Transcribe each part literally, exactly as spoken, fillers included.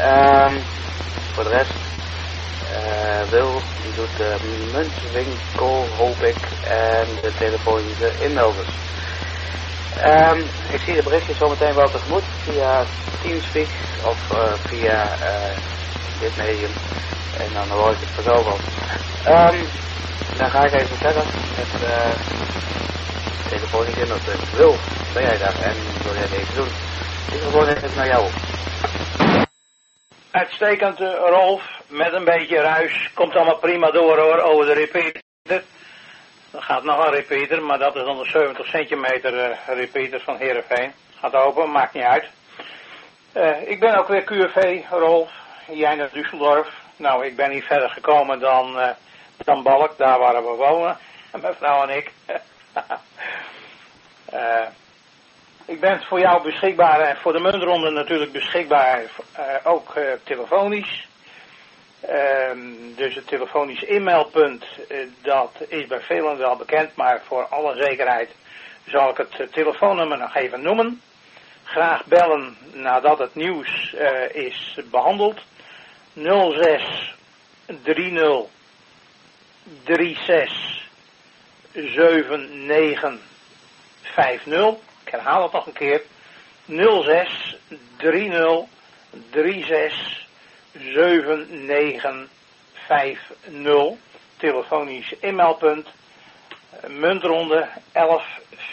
Um, voor de rest, uh, Wil, die doet de muntwinkel, hoop ik, en de telefonische inmelders. Um, ik zie de berichtjes zometeen wel tegemoet via Teamspeak of uh, via uh, dit medium. En dan hoor ik het vanzelf al. Um, dan ga ik even verder met uh, telefonisch inmelders. Wil, ben jij daar en wil jij het even doen? Ik wil gewoon even naar jou. Uitstekend, uh, Rolf, met een beetje ruis. Komt allemaal prima door hoor, over de repeater. Er gaat nog een repeater, maar dat is dan de zeventig centimeter uh, repeater van Heerenveen. Gaat open, maakt niet uit. Uh, ik ben ook weer Q F V, Rolf. Jij naar Düsseldorf. Nou, ik ben niet verder gekomen dan, uh, dan Balk, daar waar we wonen. Mijn vrouw en ik. uh, ik ben voor jou beschikbaar en voor de muntronde natuurlijk beschikbaar, uh, ook uh, telefonisch. Uh, dus het telefonisch e-mailpunt, uh, dat is bij velen wel bekend, maar voor alle zekerheid zal ik het uh, telefoonnummer nog even noemen. Graag bellen nadat het nieuws uh, is behandeld. nul zes drie nul drie zes zeven negen vijf nul. Ik herhaal het nog een keer. nul zes drie nul drie zes zeven negen vijf nul. Telefonisch e-mailpunt. Muntronde elf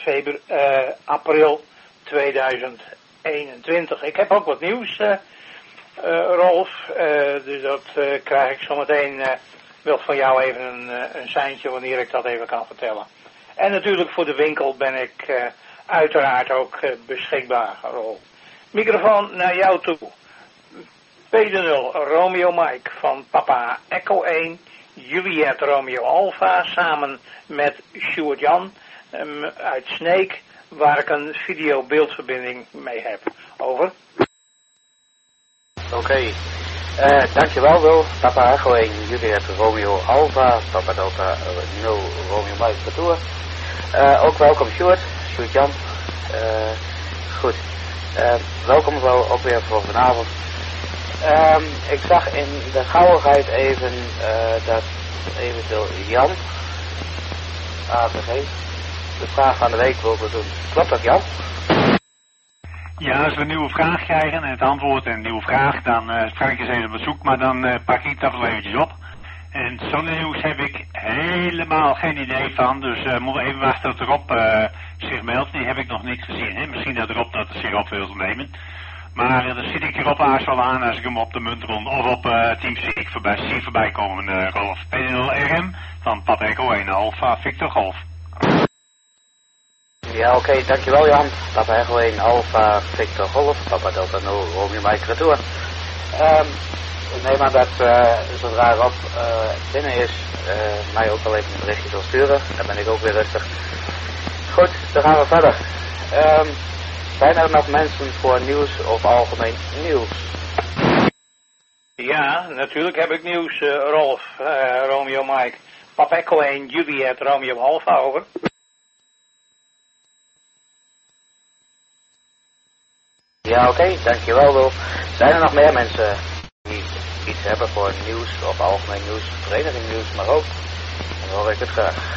april tweeduizend eenentwintig. Ik heb ook wat nieuws, uh, uh, Rolf. Uh, dus dat uh, krijg ik zometeen uh, wel van jou even een, uh, een seintje wanneer ik dat even kan vertellen. En natuurlijk voor de winkel ben ik uh, uiteraard ook uh, beschikbaar, Rolf. Microfoon naar jou toe. P nul Romeo Mike van Papa Echo één, Juliet Romeo Alpha samen met Sjoerd Jan um, uit Sneek, waar ik een video-beeldverbinding mee heb. Over. Oké, okay. uh, dankjewel Wil. Papa Echo één, Juliet Romeo Alpha, Papa Delta nul Romeo Mike Retour. Uh, ook welkom Sjoerd, Sjoerd Jan. Uh, goed, uh, welkom wel ook weer voor vanavond. Um, ik zag in de gauwigheid even uh, dat eventueel Jan, A V G, de vraag van de week wilde doen. Klopt dat, Jan? Ja, als we een nieuwe vraag krijgen en het antwoord en een nieuwe vraag, dan uh, ga ik eens even op zoek, maar dan uh, pak ik dat wel eventjes op. En zo'n nieuws heb ik helemaal geen idee van, dus uh, moeten we even wachten tot Rob uh, zich meldt. Die heb ik nog niet gezien, hè? Misschien dat Rob dat zich op wil nemen. Maar uh, dan zit ik Rob Aars wel aan als ik hem op de muntronde of op uh, Teamspeak voorbij, zie voorbij komen, uh, Rolf. P nul R M van Papa Echo één Alpha Victor Golf. Ja, oké, okay, dankjewel Jan. Papa Echo één Alpha Victor Golf, Papa Delta nul Romeo Mike Retour. Um, ik neem aan dat uh, zodra Rob uh, binnen is, uh, mij ook wel even een berichtje zal sturen. Dan ben ik ook weer rustig. Goed, dan gaan we verder. Um, zijn er nog mensen voor nieuws of algemeen nieuws? Ja, natuurlijk heb ik nieuws, uh, Rolf, uh, Romeo Mike. Papa Echo één, Juliet Romeo Alpha, over. Ja, oké, okay, dankjewel Wil. Zijn er nog meer mensen die iets hebben voor nieuws of algemeen nieuws, vereniging nieuws, maar ook? Dan hoor ik het graag.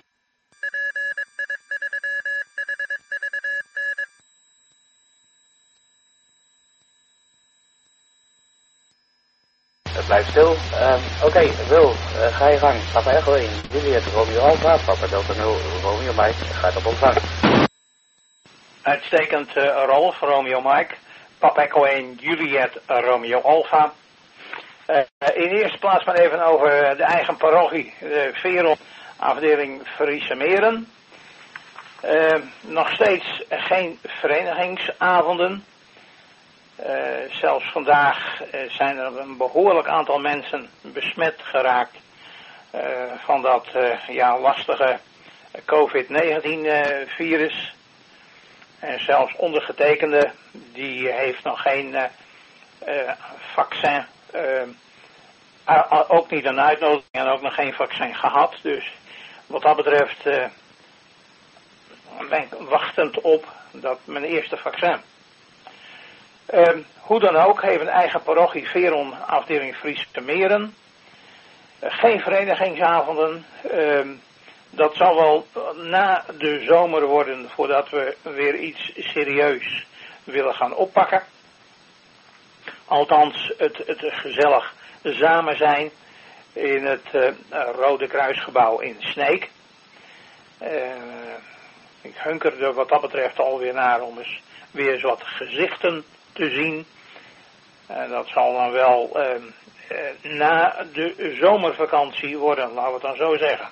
Het blijft stil. Um, Oké, okay, Wil, uh, ga je gang. Papa Echo één, Juliet Romeo Alpha, Papa Delta nul Romeo Mike, gaat op ontvang. Uitstekend, uh, Rolf, Romeo Mike. Papa Echo één, Juliet Romeo Alpha. Uh, in eerste plaats maar even over de eigen parochie, de Veron, afdeling Friese Meren. Uh, nog steeds geen verenigingsavonden. Uh, zelfs vandaag uh, zijn er een behoorlijk aantal mensen besmet geraakt uh, van dat uh, ja, lastige covid negentien uh, virus. En zelfs ondergetekende, die heeft nog geen uh, uh, vaccin, uh, uh, ook niet een uitnodiging en ook nog geen vaccin gehad. Dus wat dat betreft uh, ben ik wachtend op dat mijn eerste vaccin. Um, hoe dan ook, heeft een eigen parochie Veron, afdeling Friese Meren. Uh, geen verenigingsavonden. Um, dat zal wel na de zomer worden voordat we weer iets serieus willen gaan oppakken. Althans, het, het gezellig samen zijn in het uh, Rode Kruisgebouw in Sneek. Uh, ik hunker er wat dat betreft alweer naar om eens weer eens wat gezichten te zien. En dat zal dan wel uh, uh, na de zomervakantie worden, laten we het dan zo zeggen.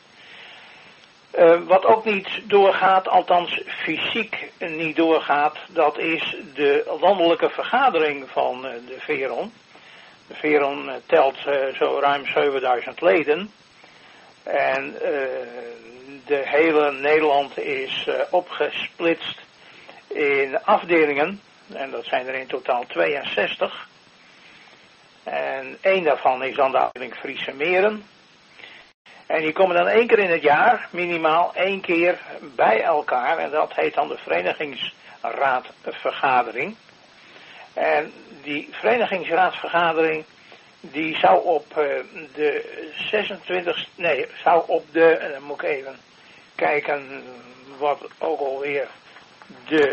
Uh, wat ook niet doorgaat, althans fysiek niet doorgaat, dat is de landelijke vergadering van uh, de Veron. De Veron uh, telt uh, zo ruim zevenduizend leden. En uh, de hele Nederland is uh, opgesplitst in afdelingen. En dat zijn er in totaal tweeënzestig. En één daarvan is dan de afdeling Friese Meren. En die komen dan één keer in het jaar, minimaal één keer bij elkaar. En dat heet dan de verenigingsraadvergadering. En die verenigingsraadvergadering, die zou op uh, de zesentwintigste, nee, zou op de, en dan moet ik even kijken wat ook alweer de,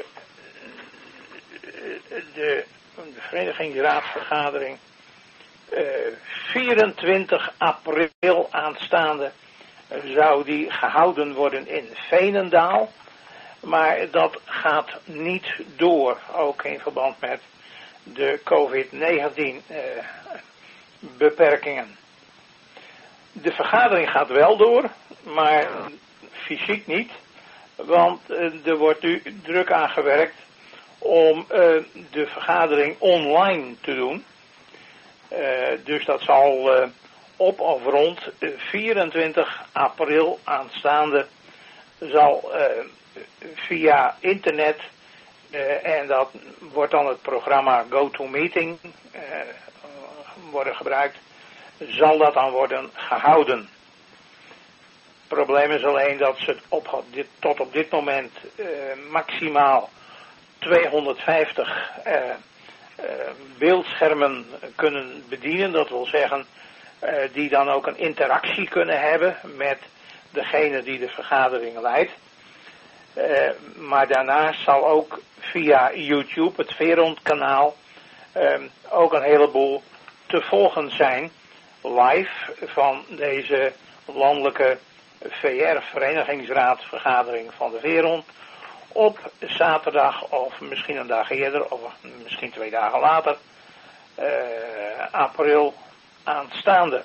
de, de verenigingsraadvergadering, uh, vierentwintig april aanstaande zou die gehouden worden in Veenendaal. Maar dat gaat niet door, ook in verband met de covid negentien uh, beperkingen. De vergadering gaat wel door, maar fysiek niet, want uh, er wordt nu druk aan gewerkt om uh, de vergadering online te doen. Uh, dus dat zal uh, op of rond vierentwintig april aanstaande zal uh, via internet, uh, en dat wordt dan het programma GoToMeeting uh, worden gebruikt, zal dat dan worden gehouden. Het probleem is alleen dat ze op dit, tot op dit moment uh, maximaal tweehonderdvijftig uh, uh, beeldschermen kunnen bedienen. Dat wil zeggen, uh, die dan ook een interactie kunnen hebben met degene die de vergadering leidt. Uh, maar daarnaast zal ook via YouTube, het Veron kanaal, uh, ook een heleboel te volgen zijn, live, van deze landelijke V R-verenigingsraadvergadering van de Veron, op zaterdag of misschien een dag eerder, of misschien twee dagen later, uh, april aanstaande.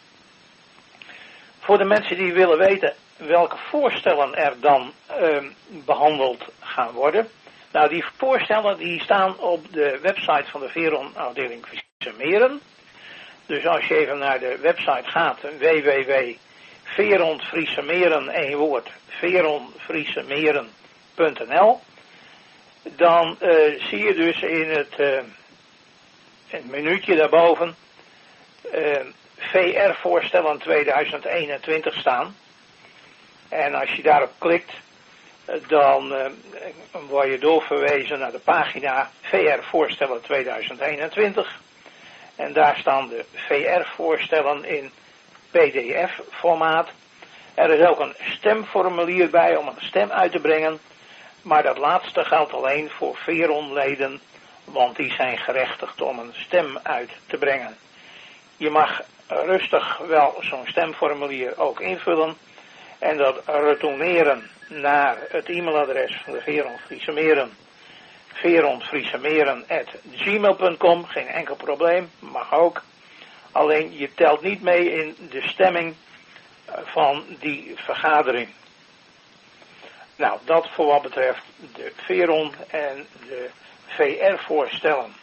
Voor de mensen die willen weten welke voorstellen er dan uh, behandeld gaan worden. Nou, die voorstellen die staan op de website van de Veron afdeling Friese Meren. Dus als je even naar de website gaat, w w w punt veron friese meren, één woord, veron friese meren punt n l, dan uh, zie je dus in het, uh, het minuutje daarboven uh, V R-voorstellen tweeduizend eenentwintig staan. En als je daarop klikt, dan uh, word je doorverwezen naar de pagina V R-voorstellen tweeduizend eenentwintig. En daar staan de V R-voorstellen in P D F-formaat. Er is ook een stemformulier bij om een stem uit te brengen. Maar dat laatste geldt alleen voor Veron-leden, want die zijn gerechtigd om een stem uit te brengen. Je mag rustig wel zo'n stemformulier ook invullen en dat retourneren naar het e-mailadres van de Veron Friese Meren, veron friese meren at gmail punt com, geen enkel probleem, mag ook. Alleen je telt niet mee in de stemming van die vergadering. Nou, dat voor wat betreft de Veron en de V R-voorstellen.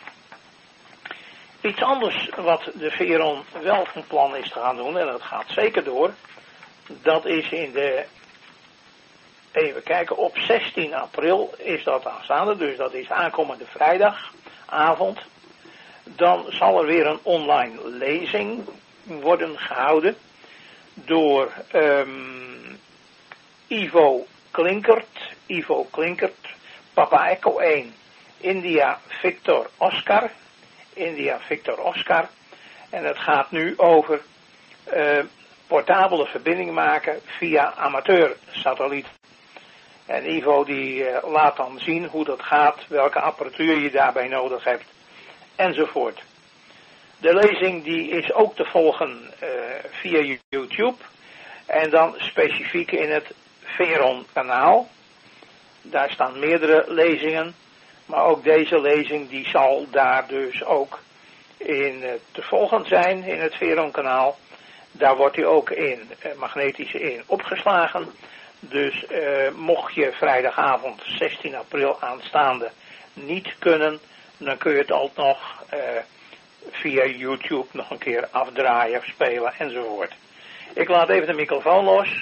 Iets anders wat de Veron wel van plan is te gaan doen, en dat gaat zeker door, dat is in de, even kijken, op zestien april is dat aanstaande, dus dat is aankomende vrijdagavond. Dan zal er weer een online lezing worden gehouden door um, Ivo Klinkert, Ivo Klinkert, Papa Echo één, India Victor Oscar. India Victor Oscar. En het gaat nu over uh, portabele verbinding maken via amateursatelliet. En Ivo die uh, laat dan zien hoe dat gaat, welke apparatuur je daarbij nodig hebt, enzovoort. De lezing die is ook te volgen uh, via YouTube. En dan specifiek in het Veron kanaal. Daar staan meerdere lezingen. Maar ook deze lezing die zal daar dus ook in uh, te volgen zijn in het Veron kanaal. Daar wordt hij ook in uh, magnetische in opgeslagen. Dus uh, mocht je vrijdagavond zestien april aanstaande niet kunnen, dan kun je het ook nog uh, via YouTube nog een keer afdraaien, spelen enzovoort. Ik laat even de microfoon los.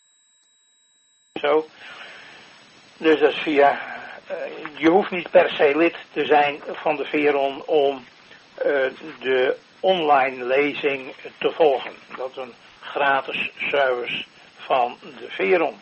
Zo. Dus dat is via, uh, je hoeft niet per se lid te zijn van de Veron om uh, de online lezing te volgen. Dat is een gratis service van de Veron.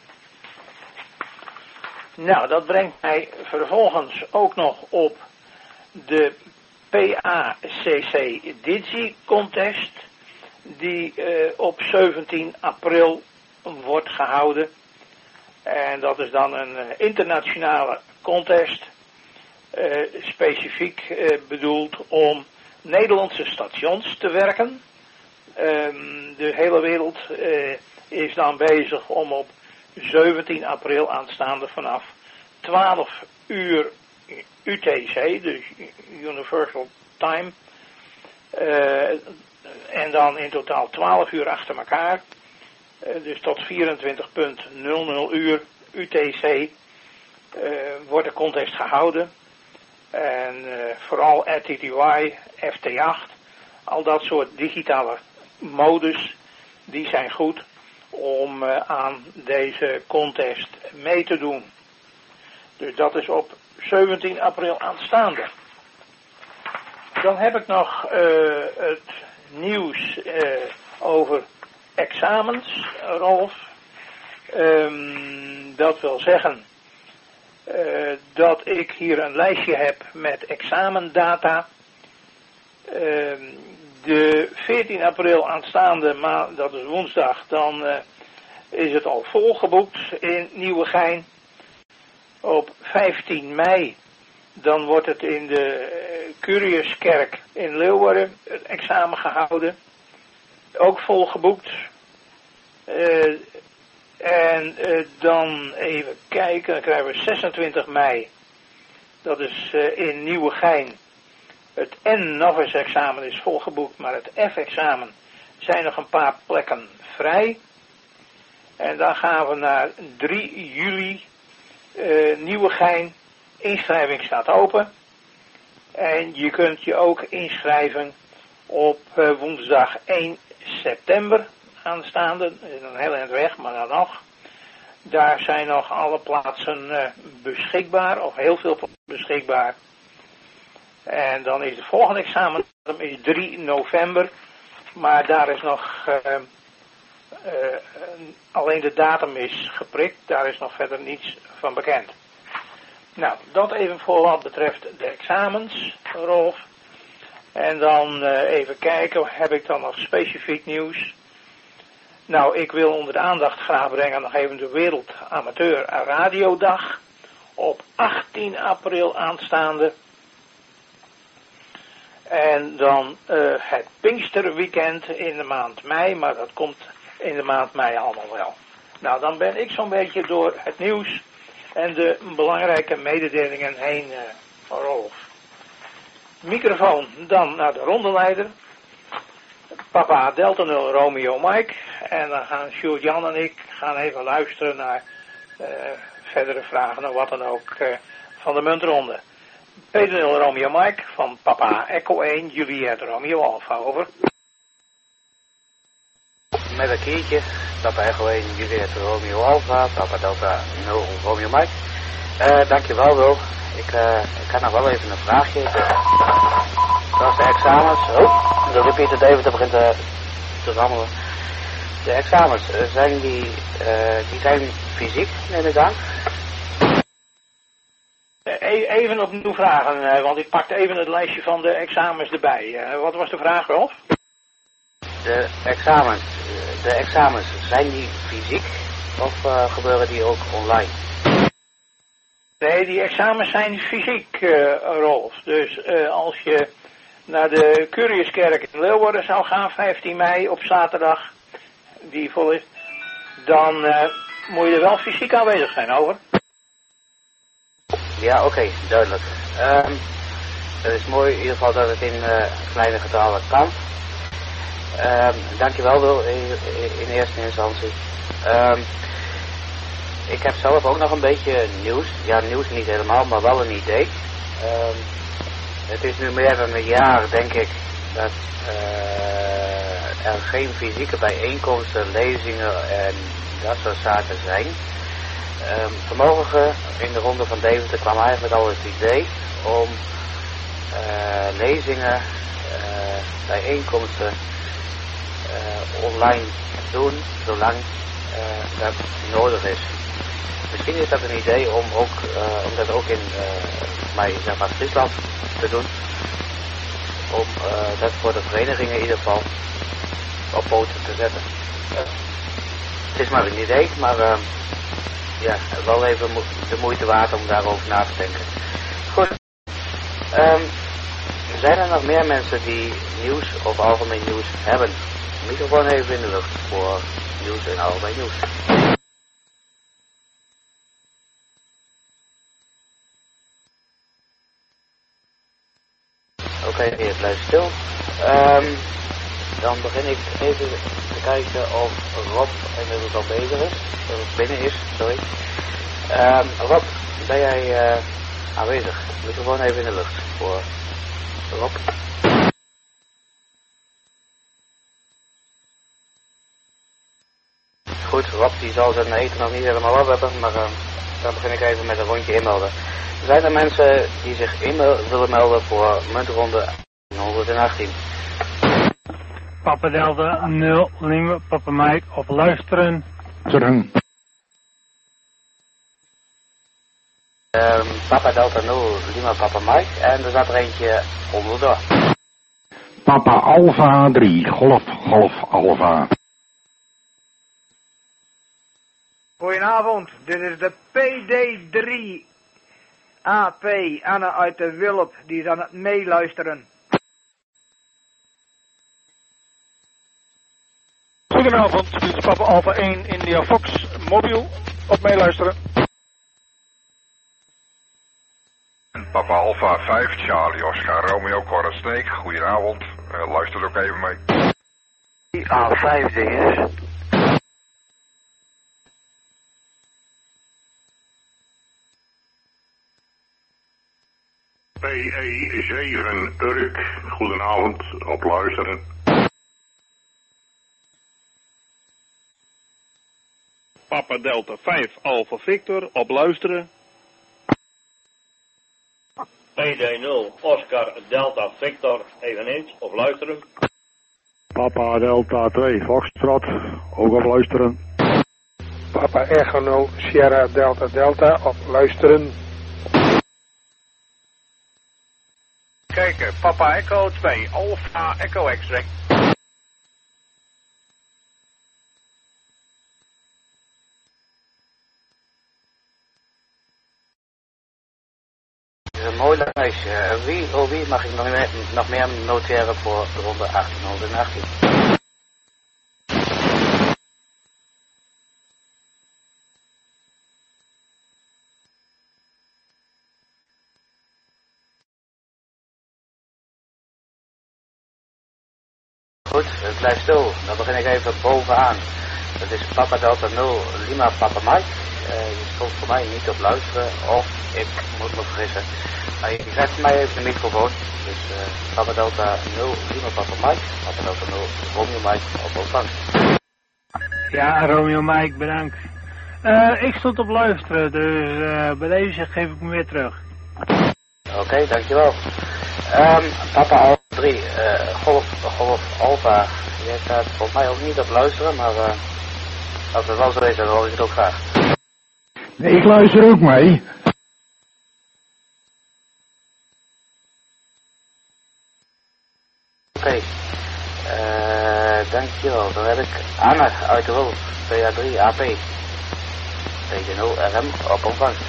Nou, dat brengt mij vervolgens ook nog op de P A C C Digi Contest, die uh, op zeventien april wordt gehouden. En dat is dan een uh, internationale contest, uh, specifiek uh, bedoeld om Nederlandse stations te werken. Um, de hele wereld uh, is dan bezig om op zeventien april aanstaande vanaf twaalf uur U T C, dus Universal Time, uh, en dan in totaal twaalf uur achter elkaar, uh, dus tot vierentwintig nul nul uur U T C uh, wordt de contest gehouden. En uh, vooral R T T Y, F T acht, al dat soort digitale modus, die zijn goed om uh, aan deze contest mee te doen. Dus dat is op zeventien april aanstaande. Dan heb ik nog uh, het nieuws uh, over examens, Rolf. Um, dat wil zeggen uh, dat ik hier een lijstje heb met examendata. Uh, de veertien april aanstaande, maar dat is woensdag, dan uh, is het al volgeboekt in Nieuwegein. Op vijftien mei, dan wordt het in de uh, Curiuskerk in Leeuwarden het examen gehouden. Ook volgeboekt. Uh, en uh, dan even kijken, dan krijgen we zesentwintig mei. Dat is uh, in Nieuwegein. Het N-Novice examen is volgeboekt, maar het F-examen zijn nog een paar plekken vrij. En dan gaan we naar drie juli. Uh, Nieuwegein, inschrijving staat open. En je kunt je ook inschrijven op uh, woensdag één september aanstaande. Dat is een heel eind weg, maar dan nog. Daar zijn nog alle plaatsen uh, beschikbaar, of heel veel beschikbaar. En dan is de volgende examen is drie november. Maar daar is nog uh, uh, alleen de datum is geprikt. Daar is nog verder niets van bekend. Nou, dat even voor wat betreft de examens, Rolf. En dan uh, even kijken, heb ik dan nog specifiek nieuws? Nou, ik wil onder de aandacht graag brengen nog even de Wereld Amateur Radiodag. Op achttien april aanstaande. En dan uh, het Pinksterweekend in de maand mei, maar dat komt in de maand mei allemaal wel. Nou, dan ben ik zo'n beetje door het nieuws en de belangrijke mededelingen heen, uh, Rolf. Microfoon dan naar de rondeleider. Papa Delta nul Romeo Mike. En dan gaan Sjoerd Jan en ik gaan even luisteren naar uh, verdere vragen of wat dan ook uh, van de muntronde. Peter nul Romeo Mike van Papa Echo één, Juliet Romeo Alpha, over. Met een keertje, Papa Echo één, Juliet Romeo Alpha, Papa Delta nul Romeo Mike. Uh, dankjewel Wil. Ik, uh, ik had nog wel even een vraagje. Zoals de examens, oh, de repeater David begint uh, te rammelen. De examens, uh, zijn die, uh, die zijn fysiek, neem ik aan? E even opnieuw vragen, uh, want ik pakte even het lijstje van de examens erbij. Uh, wat was de vraag, Rolf? De examens, de examens, zijn die fysiek of uh, gebeuren die ook online? Nee, die examens zijn fysiek, uh, Rolf. Dus uh, als je naar de Curiuskerk in Leeuwarden zou gaan, vijftien mei op zaterdag, die vol is, dan uh, moet je er wel fysiek aanwezig zijn, over. Ja, oké, okay, duidelijk. Um, het is mooi in ieder geval dat het in uh, kleine getallen kan. Um, dankjewel Wil, in, in eerste instantie. Um, ik heb zelf ook nog een beetje nieuws. Ja, nieuws niet helemaal, maar wel een idee. Um, het is nu meer dan een jaar, denk ik, dat uh, er geen fysieke bijeenkomsten, lezingen en dat soort zaken zijn. Um, vanmorgen in de ronde van Deventer kwam eigenlijk al het idee om uh, lezingen, uh, bijeenkomsten uh, online te doen, zolang uh, dat nodig is. Misschien is dat een idee om, ook, uh, om dat ook in uh, mij, zeg maar, Friesland te doen. Om uh, dat voor de verenigingen in ieder geval op poten te zetten. Uh, het is maar een idee, maar uh, ja, wel even de moeite waard om daarover na te denken. Goed. Um, zijn er nog meer mensen die nieuws of algemeen nieuws hebben? Microfoon even in de lucht voor nieuws en algemeen nieuws. Oké, okay, het blijft stil. Um, dan begin ik even te kijken of Rob inmiddels al bezig is. Of binnen is, sorry. Um, Rob, ben jij uh, aanwezig? Microfoon even in de lucht voor Rob. Goed, Rob die zal zijn eten nog niet helemaal op hebben, maar uh, dan begin ik even met een rondje inmelden. Zijn er mensen die zich in willen melden voor muntronde honderdachttien? Papa Delta nul, Lima, Papa Mike, op luisteren. Luisteren. Um, Papa Delta nul, Lima, Papa Mike. En er zat er eentje onderdoor. Papa Alpha drie, Golf, Golf, Alpha. Goedenavond, dit is de P D drie A P, Anne uit de Wilp, die is aan het meeluisteren. Goedenavond, dit is Papa Alpha één India Fox, mobiel, op meeluisteren. Papa Alpha vijf, Charlie Oscar Romeo Cora Snake, goedenavond, uh, luister ook even mee. A vijf dinges. P E zeven Urk, goedenavond, op luisteren. Papa Delta vijf Alpha Victor, op luisteren. P D nul Oscar Delta Victor, eveneens, op luisteren. Papa Delta twee Foxtrot, ook op luisteren. Papa Echo nul Sierra Delta Delta, op luisteren. Kijken, Papa Echo twee, Alpha Echo X-ray. Een mooi lijstje. Wie, oh wie mag ik nog meer, nog meer noteren voor de ronde achttienhonderdachttien? Goed, het blijft stil. Dan begin ik even bovenaan. Dat is Papa Delta nul, Lima Papa Mike. Uh, je stond voor mij niet op luisteren, of ik moet me vergissen. Maar je zet voor mij even de microfoon. Dus uh, Papa Delta nul, Lima Papa Mike, Papa Delta nul, Romeo Mike op ontvangst. Ja, Romeo Mike, bedankt. Uh, ik stond op luisteren, dus uh, bij deze geef ik me weer terug. Oké, okay, dankjewel. Um, Papa Alpha drie, uh, Golf, Golf Alpha. Jij staat volgens mij ook niet op luisteren, maar uh, als het wel zo is, dan hoor ik het ook graag. Nee, ik luister ook mee. Oké. Uh, dankjewel. Dan heb ik Anne uit de Wulp. P A drie A P. P D nul R M op ontvangst.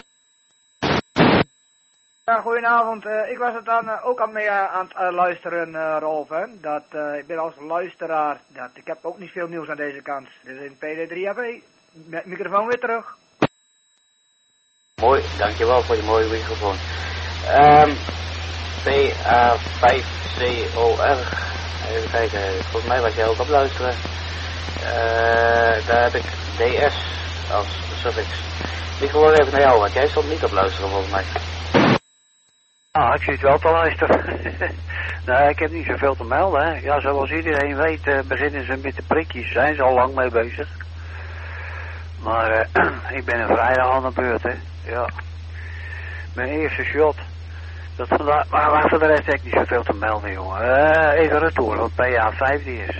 Ja, goedenavond. Uh, ik was het dan uh, ook aan mee uh, aan het uh, luisteren, uh, Rolf. Hè? Dat, uh, ik ben als luisteraar. Dat, ik heb ook niet veel nieuws aan deze kant. Dus in P D drie A P. Met microfoon weer terug. Mooi, dankjewel voor je mooie microfoon. Um, P A vijf C O R. Even kijken, volgens mij was jij ook op luisteren. Uh, daar heb ik D S als suffix. Microfoon even naar jou, want jij stond niet op luisteren volgens mij. Ah, ik zit wel te luisteren. Nou, ik heb niet zoveel te melden. Hè. Ja, zoals iedereen weet uh, beginnen ze met de prikjes. Zijn ze al lang mee bezig. Maar uh, ik ben een vrijdag aan de beurt, hè. Ja. Mijn eerste shot. Dat vandaag, maar, maar voor de rest heb ik niet zoveel te melden, jongen. Uh, even retour, want P A vijf die is.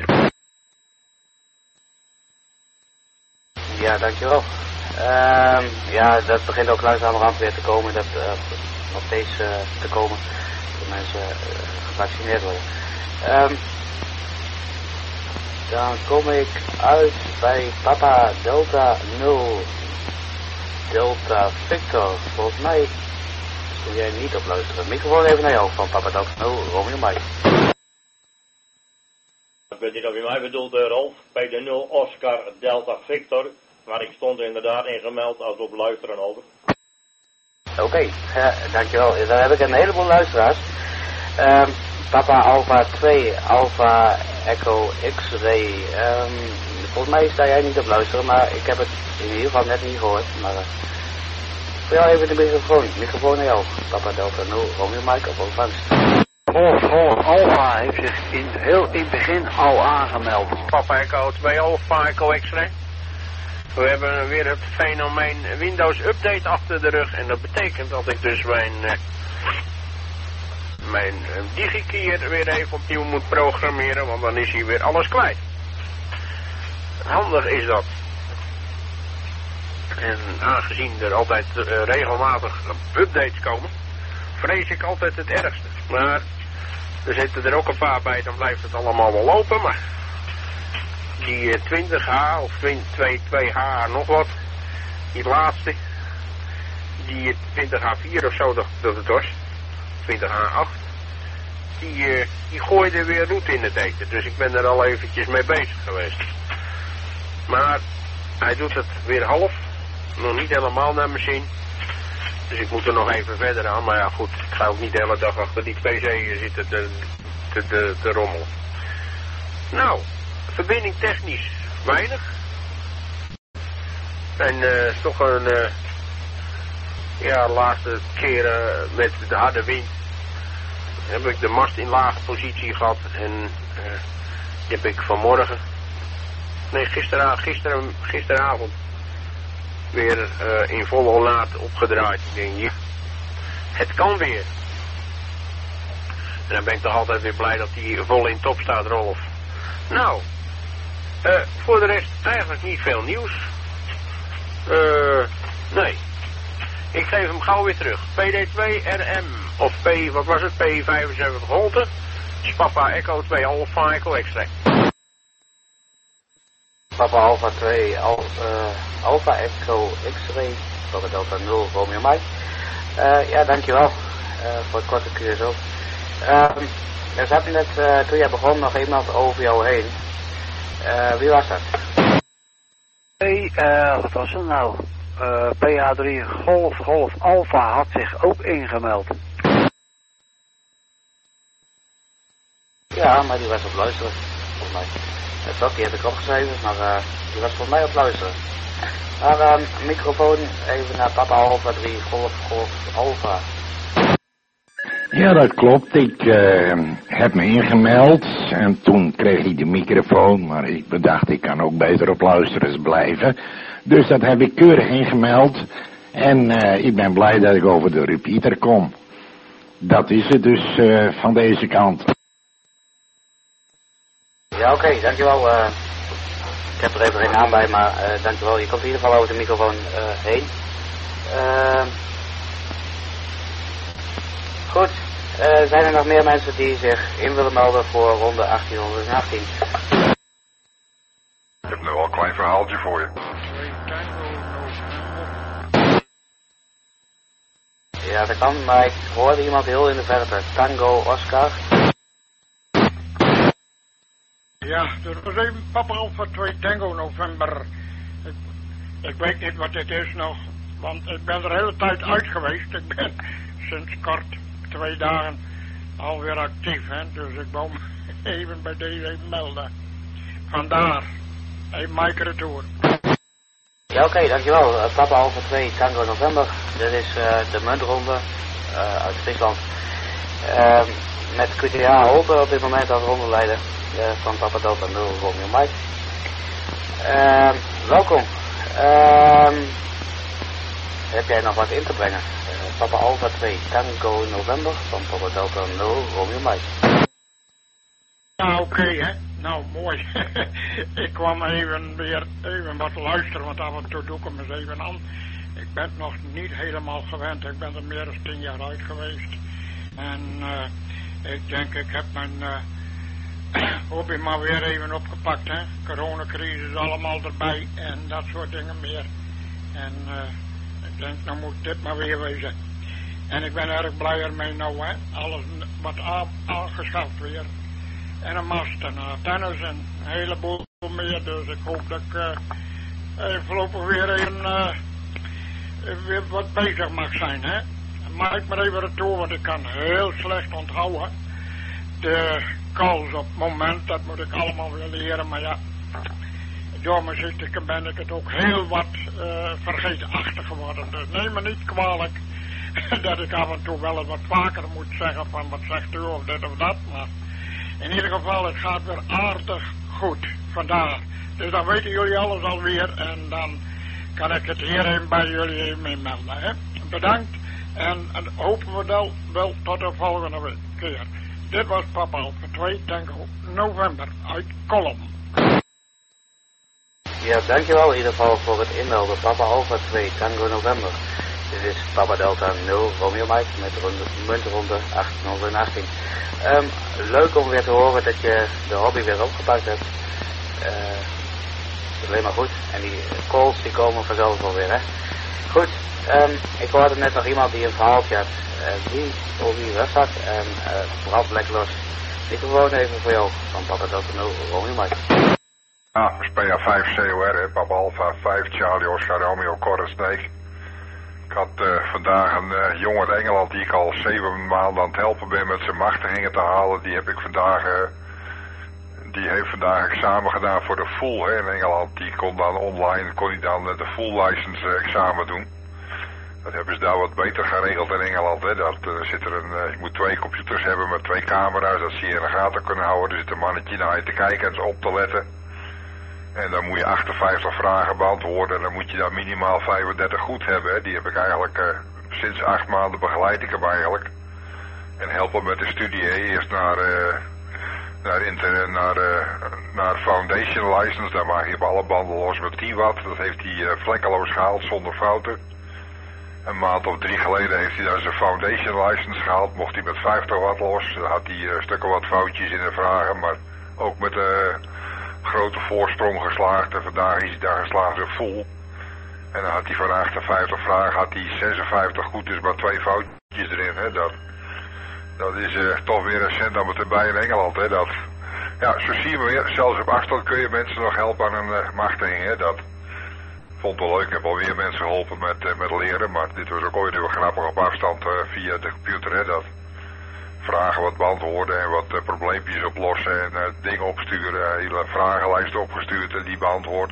Ja, dankjewel. Uh, ja, dat begint ook langzamerhand weer te komen. Dat uh, nog steeds uh, te komen. Dat mensen uh, gevaccineerd worden. Um, dan kom ik uit bij Papa Delta nul Delta Victor. Volgens mij doe jij niet op luisteren. Microfoon even naar jou van Papa Delta nul Romeo Mike. Ik weet niet of je mij bedoelt, uh, Rolf. P D nul Oscar Delta Victor. Maar ik stond inderdaad ingemeld als op luisteren over. Oké, okay, uh, dankjewel. Dan heb ik een heleboel luisteraars. Um, Papa Alpha twee, Alpha Echo X-Ray. Um, volgens mij sta jij niet op luisteren, maar ik heb het in ieder geval net niet gehoord. Maar uh, voor jou even de microfoon. Microfoon naar jou. Papa Delta nul Romeo Mike op ontvangst. Golf, Golf, Alpha heeft zich in, heel in het begin al aangemeld. Papa Echo twee, Alpha Echo X-Ray. We hebben weer het fenomeen Windows Update achter de rug. En dat betekent dat ik dus mijn, uh, mijn uh, DigiKeyer weer even opnieuw moet programmeren. Want dan is hier weer alles kwijt. Handig is dat. En aangezien er altijd uh, regelmatig updates komen, vrees ik altijd het ergste. Maar er zitten er ook een paar bij, dan blijft het allemaal wel lopen. Maar die uh, twintig H of twee H nog wat, die laatste, die uh, twintig H vier of zo dat, dat het was, twintig H acht, die, uh, die gooide weer roet in het eten. Dus ik ben er al eventjes mee bezig geweest. Maar hij doet het weer half, nog niet helemaal naar mijn zin. Dus ik moet er nog even verder aan. Maar ja goed, ik ga ook niet de hele dag achter die P C zitten te, te, te, te rommelen. Nou, verbinding technisch weinig. En uh, toch een uh, ja, laatste keer uh, met de harde wind heb ik de mast in lage positie gehad. En uh, die heb ik vanmorgen, nee gisteren, gisteren, gisteravond weer uh, in volle laad opgedraaid. Ik denk, ja, het kan weer. En dan ben ik toch altijd weer blij dat hij vol in top staat, Rolf. Nou, uh, voor de rest eigenlijk niet veel nieuws. Uh, nee. Ik geef hem gauw weer terug. P D twee R M, of P, wat was het, P vijfenzeventig Holte. Papa Echo twee, Alpha Echo X-Ray. Papa Alpha twee, Al, uh, Alpha Echo X-Ray, Papa Delta nul, Romeo Mike. Uh, ja, dankjewel uh, voor het korte Q S O. Um, er zat net, uh, toen jij begon, nog iemand over jou heen. Uh, wie was dat? Hey, uh, wat was het nou? Uh, P H drie Golf Golf Alpha had zich ook ingemeld. Ja, maar die was op luisteren, volgens mij. Dat ook, die heb ik opgeschreven, maar uh, die was volgens mij op luisteren. Maar uh, microfoon even naar Papa Alpha drie Golf Golf Alpha. Ja, dat klopt. Ik uh, heb me ingemeld en toen kreeg ik de microfoon, maar ik bedacht ik kan ook beter op luisteren blijven. Dus dat heb ik keurig ingemeld en uh, ik ben blij dat ik over de repeater kom. Dat is het dus uh, van deze kant. Ja, oké, okay, dankjewel. Uh, ik heb er even geen naam bij, maar uh, dankjewel. Je komt in ieder geval over de microfoon uh, heen. Uh, goed. Uh, zijn er nog meer mensen die zich in willen melden voor ronde achttienhonderdachttien? Ik heb nu wel een klein verhaaltje voor je. Ja, dat kan, maar ik hoorde iemand heel in de verte. Tango Oscar. Ja, dat was even Papa Alpha twee Tango November. Ik, ik weet niet wat dit is nog, want ik ben er de hele tijd uit geweest. Ik ben sinds kort twee dagen alweer actief, hè. Dus ik wou me even bij deze even melden. Vandaar, even Mike retour. Ja, oké, okay, dankjewel. Uh, Papa Alpha twee Tango November. Dit is uh, de muntronde uh, uit Friesland. Uh, met Q T H Holte op dit moment als rondeleider uh, van Papa Delta nul Romeo Mike. Uh, welkom. Uh, heb jij nog wat in te brengen? Uh, Papa Alpha twee Tango November van Papa Delta nul Romeo Mike. Ja, oké, okay, hè. Nou, mooi. Ik kwam even weer even wat luisteren, want af en toe doe ik hem eens even aan. Ik ben nog niet helemaal gewend. Ik ben er meer dan tien jaar uit geweest. En uh, ik denk, ik heb mijn uh, hobby maar weer even opgepakt, hè. Coronacrisis allemaal erbij en dat soort dingen meer. En uh, ik denk, nou moet dit maar weer wezen. En ik ben erg blij ermee nou, hè. Alles wat aangeschaft weer. En een mast en antennes en een heleboel meer. Dus ik hoop dat ik uh, voorlopig weer even uh, weer wat bezig mag zijn. Hè? Maak ik maar even retour, want ik kan heel slecht onthouden. De calls op het moment, dat moet ik allemaal weer leren. Maar ja, door mijn ziekte ben ik het ook heel wat uh, vergeetachtig geworden. Dus neem me niet kwalijk dat ik af en toe wel eens wat vaker moet zeggen van wat zegt u of dit of dat. Maar in ieder geval, het gaat weer aardig goed vandaag. Dus dan weten jullie alles alweer en dan kan ik het hierin bij jullie even mee melden. Hè? Bedankt en, en hopen we wel, wel tot de volgende week keer. Dit was Papa Alpha twee Tango November uit Kolom. Ja, dankjewel in ieder geval voor het inmelden. Papa Alpha twee Tango November. Dit is Papa Delta nul Romeo Mike met de muntronde achttienhonderdachttien. Um, leuk om weer te horen dat je de hobby weer opgepakt hebt. Uh, alleen maar goed. En die calls die komen vanzelf alweer, hè. Goed, um, ik hoorde net nog iemand die een verhaaltje had. Uh, wie, of wie was dat? En uh, brand lekker los. Ik gewoon even voor jou van Papa Delta nul Romeo Mike. Ah, P A vijf C O R, hè. Papa Alpha vijf Charlie Oscar Romeo Corre Snake. Ik had uh, vandaag een uh, jongen uit Engeland die ik al zeven maanden aan het helpen ben met zijn machtigingen te halen. Die heb ik vandaag, uh, die heeft vandaag examen gedaan voor de full, hè, in Engeland. Die kon dan online, kon hij dan uh, de full license uh, examen doen. Dat hebben ze daar wat beter geregeld in Engeland, hè. Dat, uh, zit er een, uh, je moet twee computers hebben met twee camera's, dat ze je in de gaten kunnen houden. Er zit een mannetje naar je te kijken en ze op te letten. En dan moet je achtenvijftig vragen beantwoorden en dan moet je dan minimaal vijfendertig goed hebben. Hè. Die heb ik eigenlijk uh, sinds acht maanden begeleid ik hem eigenlijk. En helpen met de studie. Hè. Eerst naar, uh, naar, inter, naar, uh, naar Foundation License. Daar mag je op alle banden los met tien watt. Dat heeft hij uh, vlekkeloos gehaald zonder fouten. Een maand of drie geleden heeft hij dan zijn Foundation License gehaald. Mocht hij met vijftig watt los. Dan had hij uh, stukken wat foutjes in de vragen. Maar ook met... Uh, grote voorsprong geslaagd en vandaag is hij daar geslaagd in vol. En dan had hij van achtenvijftig vragen, had hij zesenvijftig goed, dus maar twee foutjes erin. Hè. Dat, dat is uh, toch weer een cent aan het erbij in Engeland. Hè. Dat, ja, zo zien we weer, zelfs op afstand kun je mensen nog helpen aan een uh, machtiging. Hè. Dat vond ik wel leuk, ik heb alweer mensen geholpen met, uh, met leren, maar dit was ook ooit heel grappig op afstand uh, via de computer. Hè. Dat, vragen wat beantwoorden en wat uh, probleempjes oplossen en uh, dingen opsturen, hele vragenlijsten opgestuurd en die beantwoord.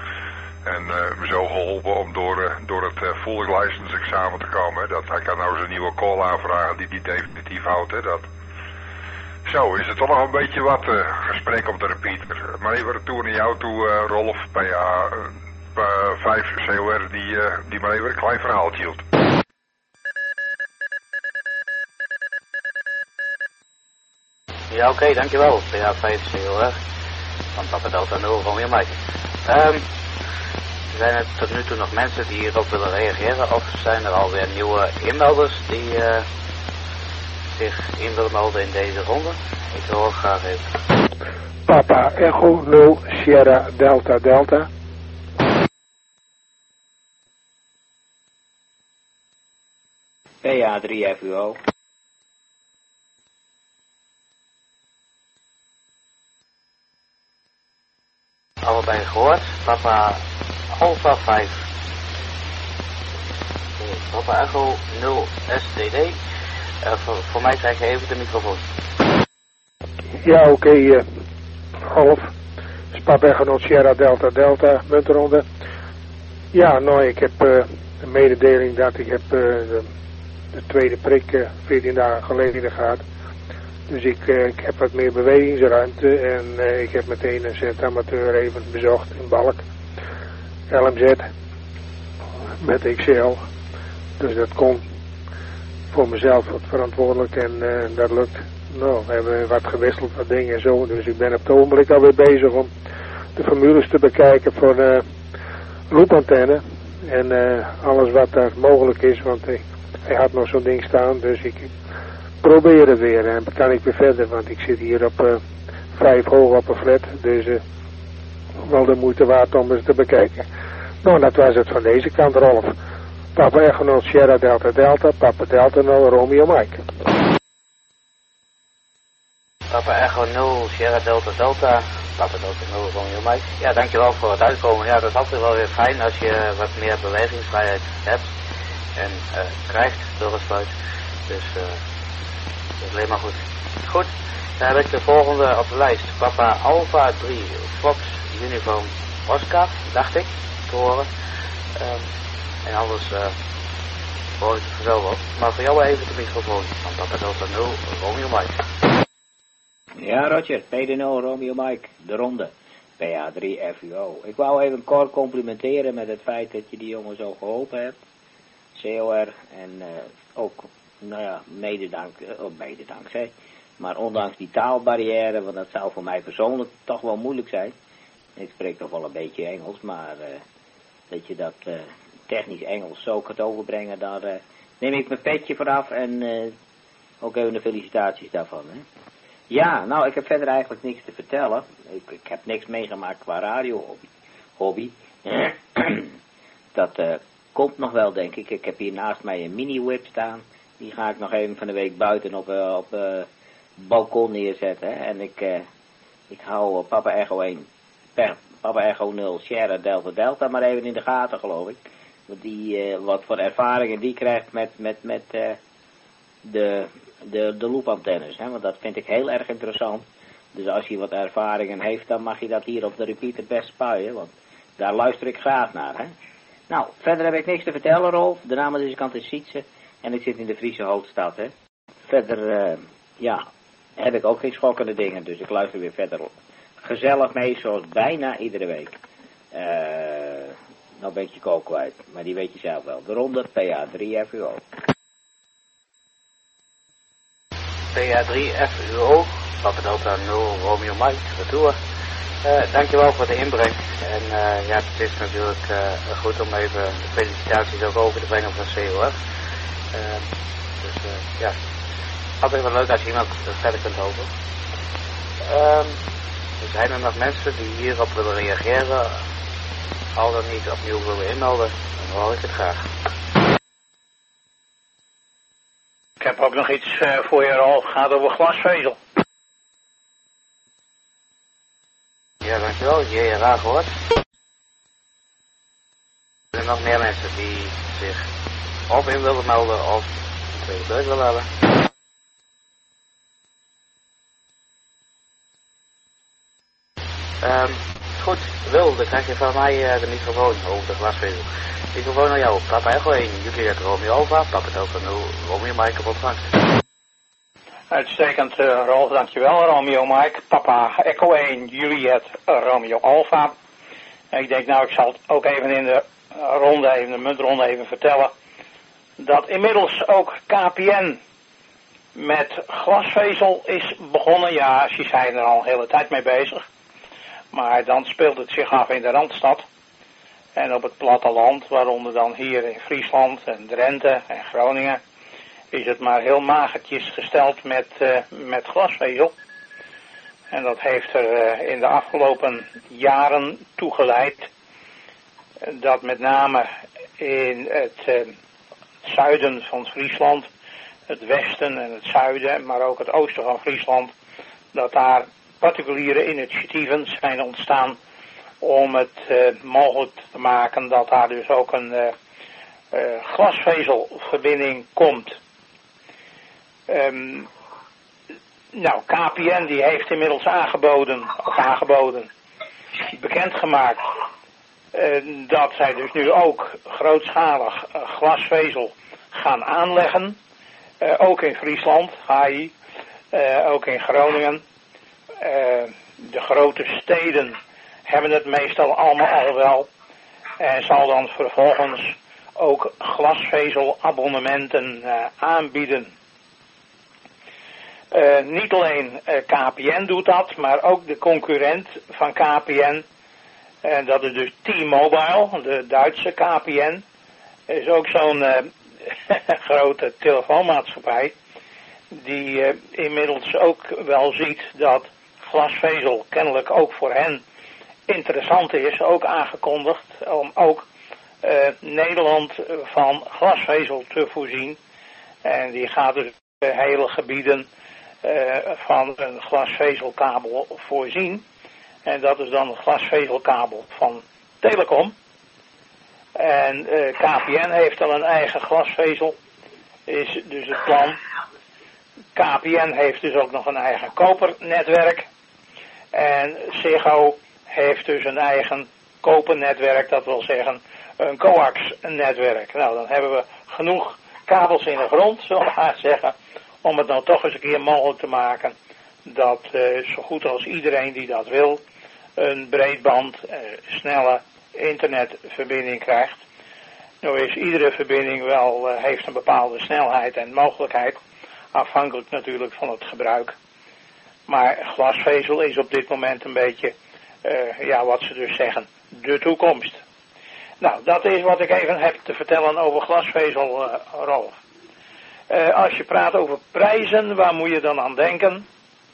En uh, me zo geholpen om door, uh, door het uh, full license examen te komen. Hè. Dat, hij kan nou zijn nieuwe call aanvragen die hij definitief houdt. Hè. Dat. Zo, is het toch nog een beetje wat uh, gesprek op de repeater. Maar even retour naar jou toe, uh, Rolf, P A vijf C O R, die, uh, die maar even een klein verhaaltje hield. Ja, oké, okay, dankjewel. P A vijf C O R van Papa Delta nul Romeo Mike. Um, zijn er tot nu toe nog mensen die hierop willen reageren of zijn er alweer nieuwe inmelders die uh, zich in wil melden in deze ronde? Ik hoor graag even. Papa Echo nul Sierra Delta Delta. P A drie F U O. Allebei gehoord. Papa Alpha vijf. Papa Echo nul S D D. Uh, voor, voor mij krijg je even de microfoon. Ja, oké. Okay, uh, half. Dus Papa Echo nul Sierra Delta Delta. Muntronde. Ja, nou, ik heb uh, een mededeling dat ik heb uh, de, de tweede prik uh, veertien dagen geleden gehad. Dus ik, uh, ik heb wat meer bewegingsruimte en uh, ik heb meteen een centamateur even bezocht in Balk. L M Z met X L. Dus dat kon voor mezelf wat verantwoordelijk en uh, dat lukt. Nou, we hebben wat gewisseld, wat dingen en zo. Dus ik ben op het ogenblik alweer bezig om de formules te bekijken voor de loopantenne. En uh, alles wat daar mogelijk is, want hij, hij had nog zo'n ding staan. Dus ik probeer het weer en dan kan ik weer verder. Want ik zit hier op uh, vijf hoog op een flat. Dus uh, wel de moeite waard om eens te bekijken. Nou, dat was het van deze kant, Rolf. Papa Echo nul Sierra Delta Delta, Papa Delta nul Romeo Mike. Papa Echo nul Sierra Delta Delta, Papa Delta nul Romeo Mike. Ja, dankjewel voor het uitkomen. Ja, dat is altijd wel weer fijn als je wat meer bewegingsvrijheid hebt en uh, krijgt door het fluit. Dus uh, dat is alleen maar goed. Goed, dan heb ik de volgende op de lijst. Papa Alpha drie Fox Uniform Oscar, dacht ik, te horen. Um, En anders uh, hoor ik het vanzelf op. Maar voor jou even de microfoon van Papa Delta nul Romeo Mike. Ja, Roger, P D nul Romeo Mike, de ronde. P A drie F U O. Ik wou even kort complimenteren met het feit dat je die jongen zo geholpen hebt. C O R en uh, ook, nou ja, mededank, uh, oh, mededank, zeg. Maar ondanks die taalbarrière, want dat zou voor mij persoonlijk toch wel moeilijk zijn. Ik spreek toch wel een beetje Engels, maar uh, dat je dat... Uh, technisch Engels zo kunt overbrengen, daar uh, neem ik mijn petje vanaf en uh, ook even de felicitaties daarvan. Hè. Ja, nou, ik heb verder eigenlijk niks te vertellen. Ik, ik heb niks meegemaakt qua radio-hobby. Hobby. Dat uh, komt nog wel, denk ik. Ik heb hier naast mij een mini-whip staan. Die ga ik nog even van de week buiten op het uh, op, uh, balkon neerzetten. Hè. En ik, uh, ik hou uh, Papa Echo één, per, Papa Echo nul, Sierra Delta Delta maar even in de gaten, geloof ik. Die, uh, wat voor ervaringen die krijgt met, met, met uh, de, de, de loopantennes. Hè? Want dat vind ik heel erg interessant. Dus als hij wat ervaringen heeft, dan mag je dat hier op de repeater best spuien. Want daar luister ik graag naar. Hè? Nou, verder heb ik niks te vertellen, Rolf. De naam aan deze kant is Sietse. En ik zit in de Friese hoofdstad. Hè? Verder, uh, ja, heb ik ook geen schokkende dingen. Dus ik luister weer verder gezellig mee, zoals bijna iedere week. Eh... Uh, Nou ben ik je kook kwijt, maar die weet je zelf wel. De ronde P A drie F U O. P A drie F U O, Papa Delta nul Romeo Mike, retour. Uh, dankjewel voor de inbreng. En uh, ja, het is natuurlijk uh, goed om even de felicitaties ook over te brengen van C O R. Uh, dus uh, ja, altijd wel leuk als je iemand verder kunt helpen. Um, er zijn er nog mensen die hierop willen reageren. Al dan niet opnieuw willen inmelden, dan hoor ik het graag. Ik heb ook nog iets uh, voor je, Rolf. Het gaat over glasvezel. Ja, dankjewel. J R A gehoord. Er zijn nog meer mensen die zich of in willen melden of een tweede beurt willen hebben. Um, Goed, Wil, dan krijg je van mij uh, de microfoon over de glasvezel. Microfoon aan jou, Papa Echo één, Juliet Romeo Alpha, Papa Delta nul, Romeo Mike op ontvangst. Uitstekend, uh, Rolf, dankjewel, Romeo Mike. Papa Echo één, Juliet Romeo Alpha. En ik denk, nou, ik zal het ook even in de ronde, even de muntronde even vertellen, dat inmiddels ook K P N met glasvezel is begonnen. Ja, ze zijn er al een hele tijd mee bezig. Maar dan speelt het zich af in de Randstad en op het platteland, waaronder dan hier in Friesland en Drenthe en Groningen is het maar heel magertjes gesteld met, uh, met glasvezel. En dat heeft er uh, in de afgelopen jaren toe geleid dat met name in het uh, zuiden van Friesland, het westen en het zuiden, maar ook het oosten van Friesland, dat daar particuliere initiatieven zijn ontstaan om het uh, mogelijk te maken dat daar dus ook een uh, uh, glasvezelverbinding komt. Um, nou, K P N die heeft inmiddels aangeboden, of aangeboden, bekendgemaakt uh, dat zij dus nu ook grootschalig uh, glasvezel gaan aanleggen. Uh, ook in Friesland, H I, uh, ook in Groningen. Uh, de grote steden hebben het meestal allemaal al wel. En zal dan vervolgens ook glasvezelabonnementen uh, aanbieden. Uh, niet alleen uh, K P N doet dat, maar ook de concurrent van K P N. En dat is dus T-Mobile, de Duitse K P N. Is ook zo'n uh, grote telefoonmaatschappij. Die uh, inmiddels ook wel ziet dat glasvezel kennelijk ook voor hen interessant is. Ook aangekondigd om ook uh, Nederland van glasvezel te voorzien. En die gaat dus de hele gebieden uh, van een glasvezelkabel voorzien. En dat is dan een glasvezelkabel van Telecom. En uh, K P N heeft al een eigen glasvezel, is dus het plan. K P N heeft dus ook nog een eigen kopernetwerk. En Ziggo heeft dus een eigen kopernetwerk, dat wil zeggen een coax-netwerk. Nou, dan hebben we genoeg kabels in de grond, zullen we maar zeggen, om het nou toch eens een keer mogelijk te maken dat uh, zo goed als iedereen die dat wil een breedband, uh, snelle internetverbinding krijgt. Nou is iedere verbinding wel, uh, heeft een bepaalde snelheid en mogelijkheid, afhankelijk natuurlijk van het gebruik. Maar glasvezel is op dit moment een beetje, uh, ja, wat ze dus zeggen, de toekomst. Nou, dat is wat ik even heb te vertellen over glasvezel, uh, Rolf. Uh, als je praat over prijzen, waar moet je dan aan denken?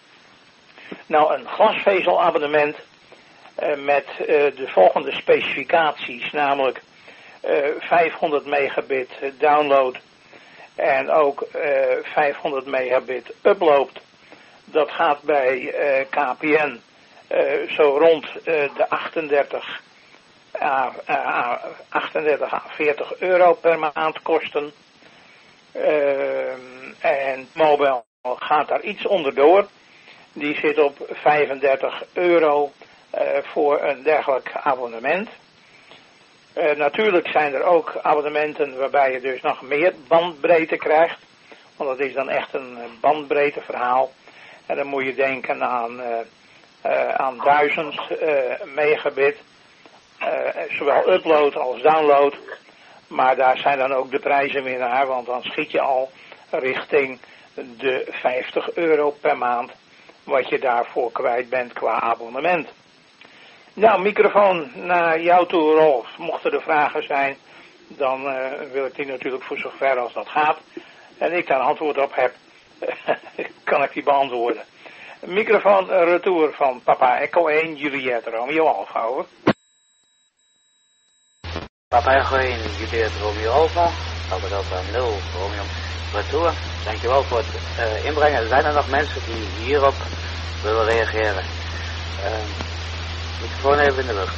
Nou, een glasvezelabonnement uh, met uh, de volgende specificaties, namelijk uh, vijfhonderd megabit download en ook uh, vijfhonderd megabit upload. Dat gaat bij uh, K P N uh, zo rond uh, de achtendertig à veertig euro per maand kosten. Uh, en Mobile gaat daar iets onderdoor. Die zit op vijfendertig euro uh, voor een dergelijk abonnement. Uh, natuurlijk zijn er ook abonnementen waarbij je dus nog meer bandbreedte krijgt. Want dat is dan echt een bandbreedteverhaal. En dan moet je denken aan, uh, uh, aan duizend uh, megabit. Uh, zowel upload als download. Maar daar zijn dan ook de prijzen weer naar. Want dan schiet je al richting de vijftig euro per maand. Wat je daarvoor kwijt bent qua abonnement. Nou, microfoon naar jou toe, Rolf. Mochten er vragen zijn, dan uh, wil ik die natuurlijk voor zover als dat gaat. En ik daar een antwoord op heb, kan ik die beantwoorden. Microfoon retour van Papa Echo één, Juliette Romeo Alpha, hoor. Papa Echo één, Juliette Romeo Alpha, Papa Delta nul, Romeo retour. Dankjewel voor het uh, inbrengen. Er zijn er nog mensen die hierop willen reageren. Uh, microfoon even in de lucht.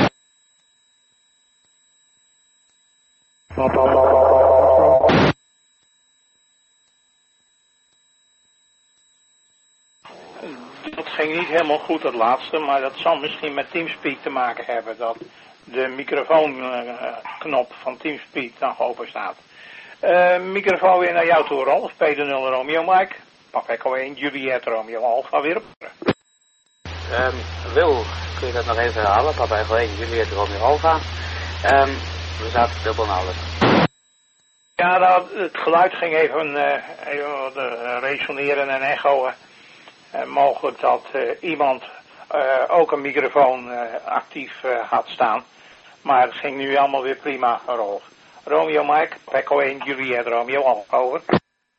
Dat ging niet helemaal goed, het laatste, maar dat zal misschien met Teamspeak te maken hebben, dat de microfoonknop van Teamspeak nog open staat. Uh, microfoon weer naar jou toe, Rolf. Peter nul Romeo Mike. Papa Echo één, Juliette Romeo Alpha weer op. Um, Wil, kun je dat nog even herhalen? Papa Echo één, Juliette Romeo Alpha. Um, we zaten dubbel naar alles. Ja, nou, het geluid ging even, uh, even uh, resoneren en echoen. Uh, mogelijk dat uh, iemand uh, ook een microfoon uh, actief uh, had staan. Maar het ging nu allemaal weer prima, Rolf. Romeo Mike, Echo één, Juliette Romeo Alpha, over.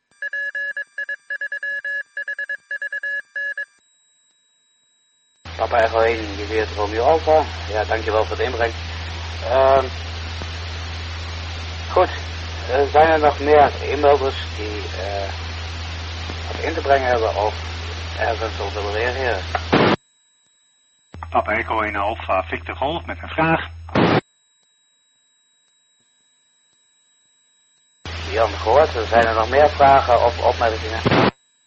Papa Echo één, Juliet Romeo Alpha. Ja, dankjewel voor de inbreng. Uh, goed, uh, zijn er nog meer inmelders die uh, wat in te brengen hebben of ergens op willen reageren? Papa Echo één Alpha Victor Golf met een vraag. Jan gehoord, zijn er nog meer vragen of opmerkingen?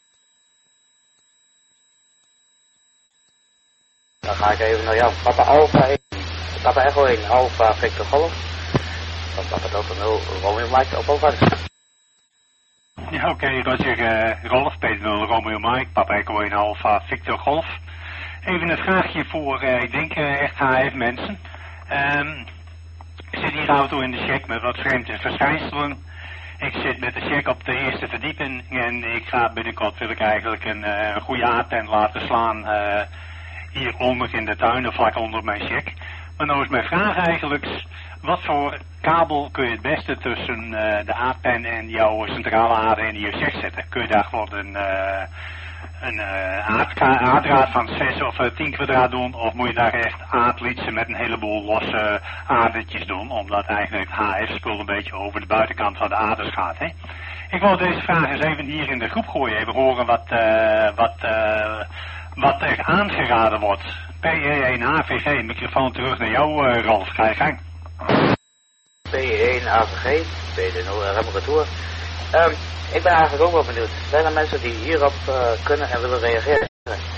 Dan ga ik even naar Jan. Papa Alpha één, Papa Echo één Alpha Victor Golf. Van Papa Delta nul Romeo Mike op Alpha. Ja, oké, okay, Roger uh, Rolf, Peter nul Romeo Mike, Papa Echo één Alpha Victor Golf. Even een vraagje voor, uh, ik denk uh, echt H F mensen. Um, ik zit hier auto in de check met wat vreemde verschijnselen. Ik zit met de check op de eerste verdieping en ik ga binnenkort wil ik eigenlijk een, uh, een goede aardpen laten slaan uh, hieronder in de tuin, vlak onder mijn check. Maar nou is mijn vraag eigenlijk, wat voor kabel kun je het beste tussen uh, de aardpen en jouw centrale aarde in je check zetten? Kun je daar gewoon een, uh, een uh, aardka- aardraad van zes of uh, tien kwadraat doen? Of moet je daar echt aardlietsen met een heleboel losse aardertjes doen? Omdat eigenlijk het H F-spul een beetje over de buitenkant van de aarders gaat, hè? Ik wil deze vraag eens even hier in de groep gooien. Even horen wat, uh, wat, uh, wat er aangeraden wordt. P E één A V G, microfoon terug naar jou, uh, Rolf. Ga je gang. P E één A V G, P D nul R M retour. Um, ik ben eigenlijk ook wel benieuwd. Zijn er mensen die hierop uh, kunnen en willen reageren?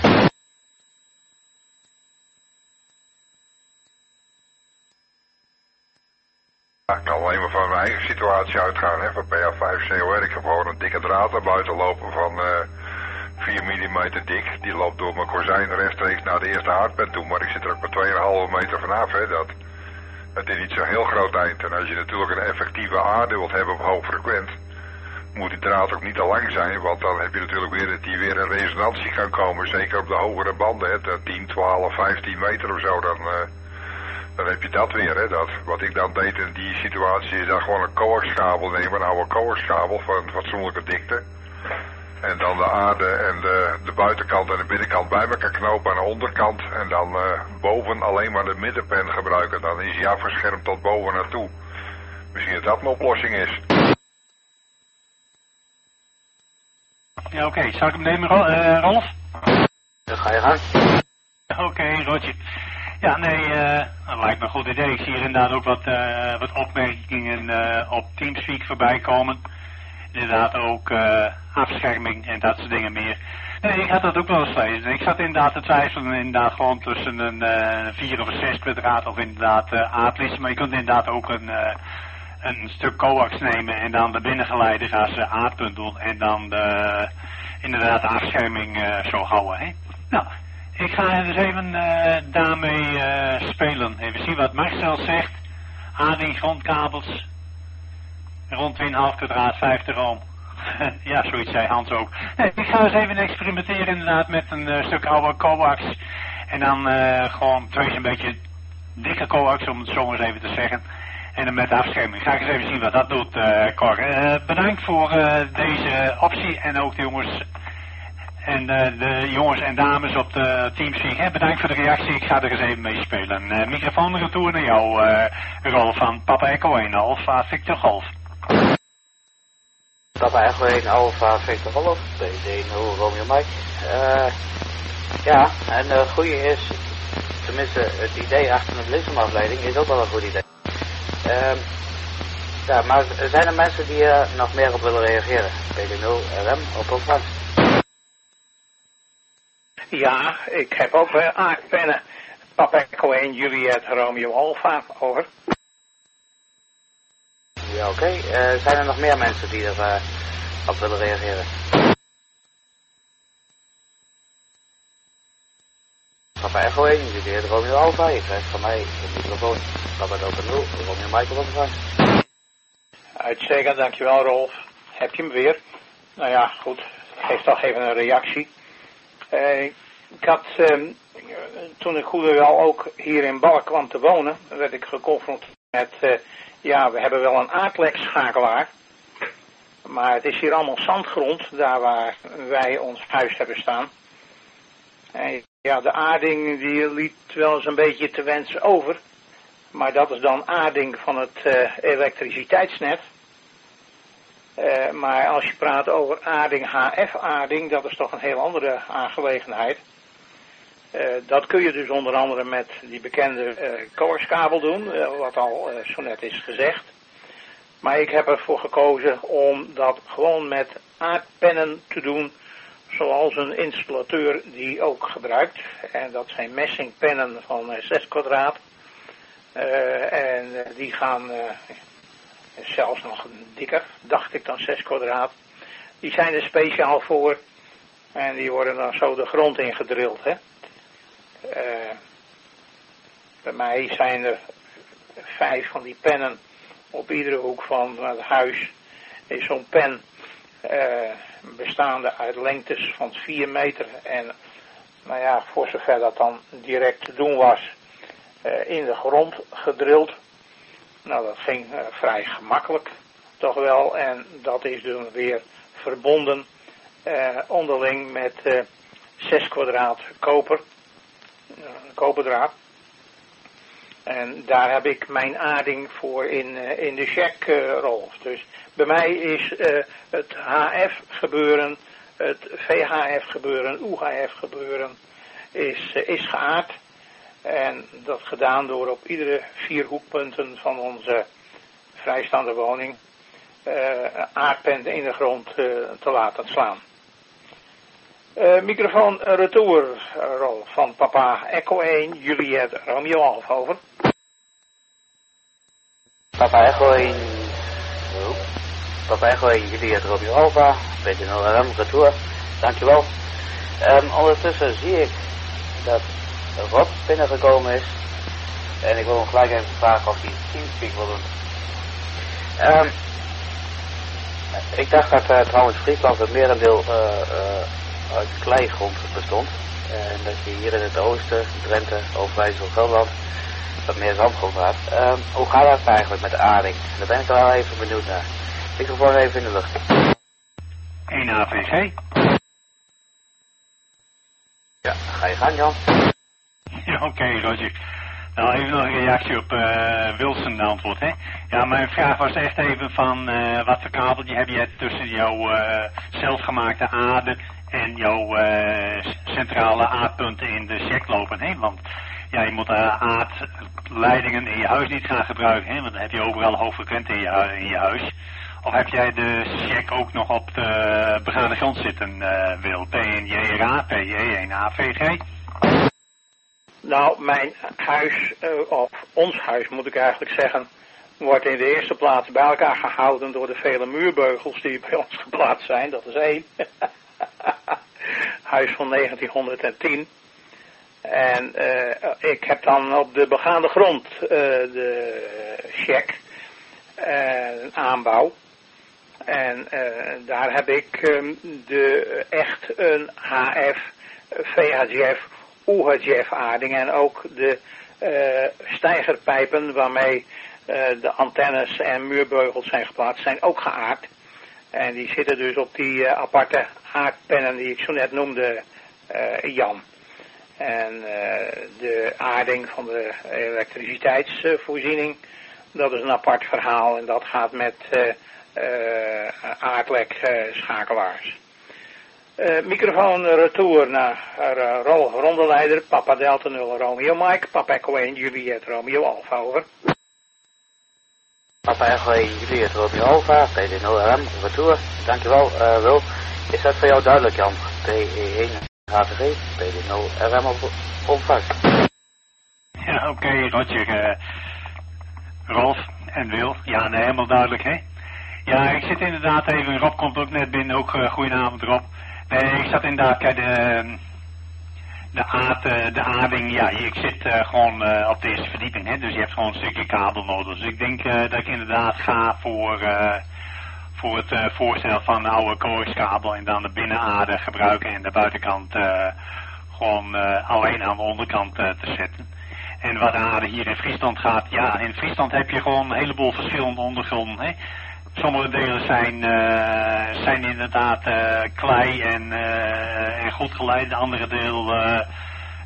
Ik kan alleen maar van mijn eigen situatie uitgaan, hè, van P A vijf C O R. Ik heb gewoon een dikke draad naar buiten lopen van uh, vier millimeter dik. Die loopt door mijn kozijn rechtstreeks naar de eerste aardpen toe. Maar ik zit er ook maar twee komma vijf meter vanaf, hè. Dat, het is niet zo'n heel groot eind. En als je natuurlijk een effectieve aarde wilt hebben op hoog frequent, moet die draad ook niet te lang zijn. Want dan heb je natuurlijk weer dat die weer in resonantie kan komen. Zeker op de hogere banden, hè, tien, twaalf, vijftien meter of zo. Dan, uh, dan heb je dat weer, hè. Dat, wat ik dan deed in die situatie is dan gewoon een coaxkabel nemen. Een oude coaxkabel van fatsoenlijke dikte. En dan de aarde en de, de buitenkant en de binnenkant bij elkaar knopen aan de onderkant. En dan uh, boven alleen maar de middenpen gebruiken. Dan is hij afgeschermd tot boven naartoe. Misschien dat dat een oplossing is. Ja, oké. Okay. Zal ik hem nemen, Ro uh, Rolf? Dan ga je gaan. Oké, okay, Roger. Ja, nee, uh, dat lijkt me een goed idee. Ik zie hier inderdaad ook wat, uh, wat opmerkingen uh, op Teamspeak voorbij komen. Inderdaad ook uh, afscherming en dat soort dingen meer. Nee, ik had dat ook wel eens gelezen. Ik zat inderdaad te twijfelen inderdaad gewoon tussen een uh, vier of een zes kwadraat of inderdaad uh, aardlies. Maar je kunt inderdaad ook een, uh, een stuk coax nemen en dan de binnengeleider als uh, aardpunt doen. En dan de, inderdaad de afscherming uh, zo houden. Hè? Nou, ik ga dus even uh, daarmee uh, spelen. Even zien wat Marcel zegt. Aarding, grondkabels. Rond twee komma vijf kwadraat, vijftig ohm. Ja, zoiets zei Hans ook. Nee, ik ga eens even experimenteren inderdaad met een uh, stuk oude coax. En dan uh, gewoon twee een beetje dikke coax, om het zo eens even te zeggen. En dan met afscherming. Ga ik eens even zien wat dat doet, uh, Cor. Uh, bedankt voor uh, deze optie en ook de jongens en uh, de jongens en dames op de Teamspeak. Hè, bedankt voor de reactie. Ik ga er eens even mee spelen. Uh, microfoon retour naar jou, uh, Rol van Papa Echo één Alpha Victor Golf. Papa Echo één Alpha Victor Golf, P D nul Romeo Mike. Uh, ja, en het uh, goede is, tenminste het idee achter een bliksemafleiding is ook wel een goed idee. Uh, ja, maar zijn er mensen die er uh, nog meer op willen reageren? P D nul R M op ontvangst. Ja, ik heb ook uh, aardpennen. Papa Echo één Juliet Romeo Alpha, over. Ja, oké. Okay. Uh, zijn er nog meer mensen die er uh, op willen reageren? Papa Echo één, Juliet Romeo Alpha. Je krijgt van mij de microfoon. Papa Delta nul, Romeo Michael op de vraag. Uitstekend, dankjewel Rolf. Heb je hem weer? Nou ja, goed. Geef toch even een reactie. Uh, ik had, um, toen ik goede wel ook hier in Balk kwam te wonen, werd ik geconfronteerd met, uh, ja, we hebben wel een aardlekschakelaar, maar het is hier allemaal zandgrond, daar waar wij ons huis hebben staan. En Ja, de aarding die liet wel eens een beetje te wensen over. Maar dat is dan aarding van het uh, elektriciteitsnet. Uh, maar als je praat over aarding, H F-aarding, dat is toch een heel andere aangelegenheid. Uh, dat kun je dus onder andere met die bekende uh, coaxkabel doen, uh, wat al uh, zo net is gezegd. Maar ik heb ervoor gekozen om dat gewoon met aardpennen te doen, zoals een installateur die ook gebruikt. En dat zijn messingpennen van uh, zes kwadraat. Uh, en uh, die gaan uh, zelfs nog dikker, dacht ik, dan zes kwadraat. Die zijn er speciaal voor. En die worden dan zo de grond ingedrild, hè. Uh, bij mij zijn er vijf van die pennen op iedere hoek van het huis. Is zo'n pen uh, bestaande uit lengtes van vier meter. En nou ja, voor zover dat dan direct te doen was, uh, in de grond gedrild. Nou, dat ging uh, vrij gemakkelijk toch wel. En dat is dan weer verbonden uh, onderling met uh, zes kwadraat koper. Uh, koperdraad. En daar heb ik mijn aarding voor in, uh, in de check, uh, Rolf. Dus bij mij is uh, het H F gebeuren, het V H F gebeuren, U H F gebeuren, is, uh, is geaard. En dat gedaan door op iedere vier hoekpunten van onze vrijstaande woning uh, aardpen in de grond uh, te laten slaan. Uh, microfoon retour, Rolf, van papa Echo één, Juliet Romeo Alfa, over. Papa Echo één, oh. Papa Echo één, Juliet Romeo Alfa, B T nul R M, retour, dankjewel. Um, ondertussen zie ik dat Rob binnengekomen is. En ik wil hem gelijk even vragen of hij Teamspeak wil doen. Um, ik dacht dat uh, trouwens Friesland het merendeel uh, uh, uit kleigrond bestond. En dat je hier in het oosten, Drenthe, Overijssel, Gelderland, wat meer zandgrond had. Um, hoe gaat dat eigenlijk met de aarding? Daar ben ik wel even benieuwd naar. Ik ga gewoon even in de lucht. één A V G. Ja, ga je gang, Jan. Ja, oké, okay, Roger. Nou, even nog een reactie op uh, Wilson antwoord, hè. Ja, mijn vraag was echt even van uh, wat voor kabeltje heb je tussen jouw uh, zelfgemaakte aarde en jouw uh, centrale aardpunten in de check lopen, hè. Want ja, je moet uh, aardleidingen in je huis niet gaan gebruiken, hè. Want dan heb je overal hoogfrequent in je, in je huis. Of heb jij de check ook nog op de begane grond zitten, uh, Wil? P N J R A, P J één A V G? Nou, mijn huis, uh, of ons huis moet ik eigenlijk zeggen, wordt in de eerste plaats bij elkaar gehouden door de vele muurbeugels die bij ons geplaatst zijn. Dat is één. Huis van negentienhonderdtien. En uh, ik heb dan op de begaande grond uh, de check, uh, aanbouw. En uh, daar heb ik um, de echt een H F, V H G F, U H G F aarding en ook de uh, stijgerpijpen waarmee uh, de antennes en muurbeugels zijn geplaatst zijn ook geaard. En die zitten dus op die uh, aparte aardpennen die ik zo net noemde, uh, Jan. En uh, de aarding van de elektriciteitsvoorziening, dat is een apart verhaal en dat gaat met uh, uh, aardlekschakelaars. Uh, microfoon retour naar uh, Rolf Rondeleider, Papa Delta nul Romeo Mike, Papa Echo één Juliet Romeo Alfa, over. Papa Echo één Juliet Romeo Alfa, P D nul R M, retour, dankjewel uh, Wil. Is dat voor jou duidelijk, Jan? P E één H T G, P D nul R M op ontvangst. Ja, oké, okay, Roger. Uh, Rolf en Wil, ja, nee, helemaal duidelijk, hè? Ja, ik zit inderdaad even, Rob komt ook net binnen, ook uh, goedenavond Rob. Nee, ik zat inderdaad, kijk, de, de, aard, de aarding, ja, ik zit uh, gewoon uh, op de eerste verdieping, hè, dus je hebt gewoon een stukje kabel nodig. Dus ik denk uh, dat ik inderdaad ga voor, uh, voor het uh, voorstel van een oude coaxkabel en dan de binnenaarde gebruiken en de buitenkant uh, gewoon uh, alleen aan de onderkant uh, te zetten. En wat de aarde hier in Friesland gaat, ja, in Friesland heb je gewoon een heleboel verschillende ondergronden, hè. Sommige delen zijn, uh, zijn inderdaad uh, klei en, uh, en goed geleid. De andere deel uh,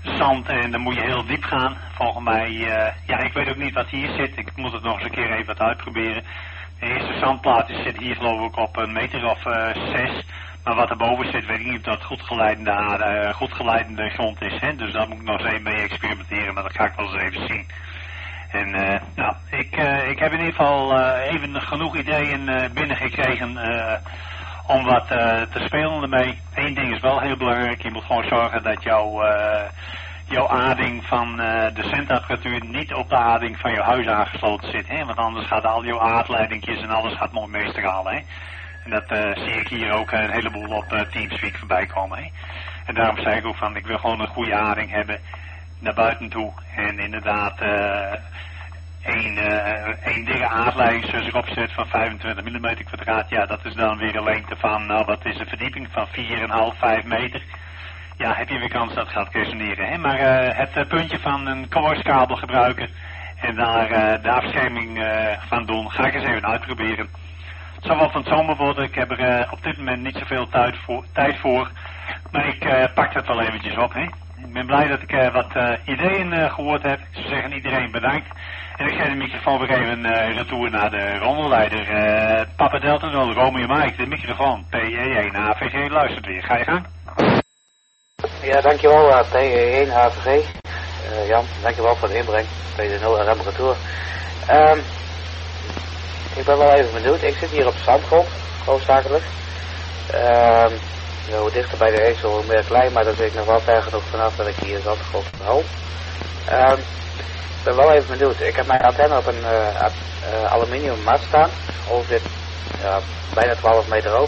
zand en dan moet je heel diep gaan. Volgens mij, uh, ja, ik weet ook niet wat hier zit. Ik moet het nog eens een keer even wat uitproberen. De eerste zandplaat zit hier geloof ik op een meter of uh, zes. Maar wat erboven zit, weet ik niet of dat goed geleidende, uh, goed geleidende grond is. Hè? Dus daar moet ik nog eens even mee experimenteren, maar dat ga ik wel eens even zien. En uh, nou, ik, uh, ik heb in ieder geval uh, even genoeg ideeën uh, binnengekregen uh, om wat uh, te spelen ermee. Eén ding is wel heel belangrijk, je moet gewoon zorgen dat jouw, uh, jouw aarding van uh, de centapparatuur niet op de aarding van jouw huis aangesloten zit. Hè? Want anders gaat al jouw aardleidingjes en alles gaat mooi meestralen. Hè? En dat uh, zie ik hier ook een heleboel op uh, Teamspeak voorbij komen. Hè? En daarom zei ik ook van, ik wil gewoon een goede aarding hebben naar buiten toe. En inderdaad uh, een, uh, een dikke aardleiding zoals ik opzet van vijfentwintig millimeter kwadraat. Ja, dat is dan weer een lengte van, nou wat is een verdieping van vier komma vijf, vijf meter. Ja, heb je weer kans dat het gaat resoneren. Hè? Maar uh, het uh, puntje van een coaxkabel gebruiken en daar uh, de afscherming uh, van doen, ga ik eens even uitproberen. Het zal wel van het zomer worden, ik heb er uh, op dit moment niet zoveel tijd voor, tijd voor maar ik uh, pak het wel eventjes op. Hè? Ik ben blij dat ik uh, wat uh, ideeën uh, gehoord heb. Ze zeggen iedereen bedankt. En ik ga de microfoon weer even uh, retour naar de rondelleider. Uh, Papa Delta nul, Romeo Mike, de microfoon. P E één A V G, luistert weer. Ga je gang? Ja, dankjewel uh, P E één A V G. Uh, Jan, dankjewel voor de inbreng. P D nul R M retour. Um, ik ben wel even benieuwd. Ik zit hier op zandgrond, hoofdzakelijk. Um, Ja, hoe dichter bij de ezel, hoe meer klein, maar daar zit ik nog wel ver genoeg vanaf dat ik hier zandgrond hou. Um, ik ben wel even benieuwd. Ik heb mijn antenne op een uh, uh, aluminium mat staan. Ongeveer ja, bijna twaalf meter hoog.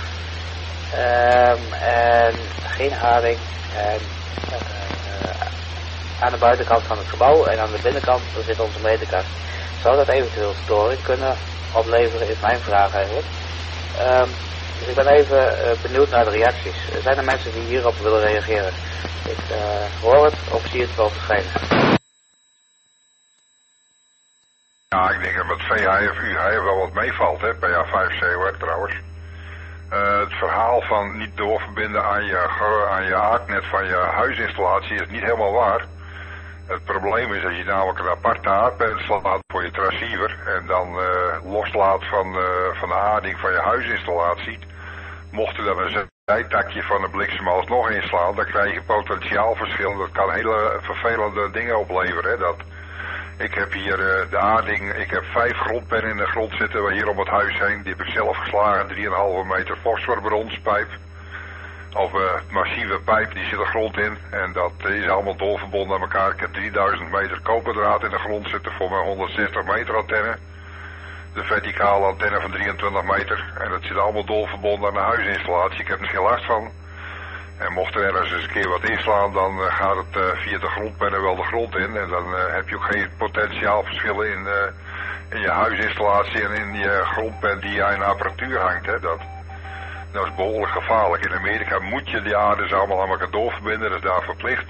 Um, en geen aarding. En uh, aan de buitenkant van het gebouw en aan de binnenkant zit onze meterkast. Zou dat eventueel storing kunnen opleveren, is mijn vraag eigenlijk. Um, Dus ik ben even uh, benieuwd naar de reacties. Er zijn er mensen die hierop willen reageren. Ik uh, hoor het of zie het wel verschijnen. Ja, ik denk dat met V H F U H F wel wat meevalt, hè, bij P A vijf C O R trouwens. Uh, het verhaal van niet doorverbinden aan je, aan je aardnet van je huisinstallatie is niet helemaal waar. Het probleem is dat je namelijk een aparte aardband slaat voor je transceiver en dan uh, loslaat van, uh, van de aarding van je huisinstallatie. Mocht er dan een zijtakje van de bliksem alsnog inslaan, dan krijg je potentiaalverschil. Dat kan hele vervelende dingen opleveren. Hè? Dat, ik heb hier uh, de aarding, ik heb vijf grondpennen in de grond zitten hier om het huis heen. Die heb ik zelf geslagen, drie komma vijf meter fosforbronsspijp. Of uh, massieve pijp, die zit de grond in en dat is allemaal doorverbonden aan elkaar. Ik heb drieduizend meter koperdraad in de grond zitten voor mijn honderdzestig meter antenne. De verticale antenne van drieëntwintig meter en dat zit allemaal doorverbonden aan de huisinstallatie. Ik heb er geen last van. En mocht er ergens eens een keer wat inslaan, dan uh, gaat het uh, via de grondpennen wel de grond in. En dan uh, heb je ook geen potentiaalverschillen in, uh, in je huisinstallatie en in je grondpen die aan de apparatuur hangt. Hè. Dat, dat is behoorlijk gevaarlijk. In Amerika moet je die aardes allemaal aan elkaar doorverbinden, dat is daar verplicht.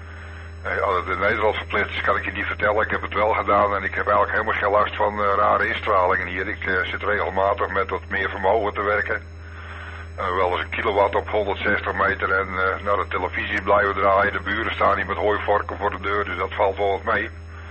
Uh, als het in Nederland verplicht is, kan ik je niet vertellen. Ik heb het wel gedaan en ik heb eigenlijk helemaal geen last van uh, rare instralingen hier. Ik uh, zit regelmatig met wat meer vermogen te werken. Uh, wel eens een kilowatt op honderdzestig meter en uh, naar de televisie blijven draaien. De buren staan hier met hooivorken voor de deur, dus dat valt wel wat mee.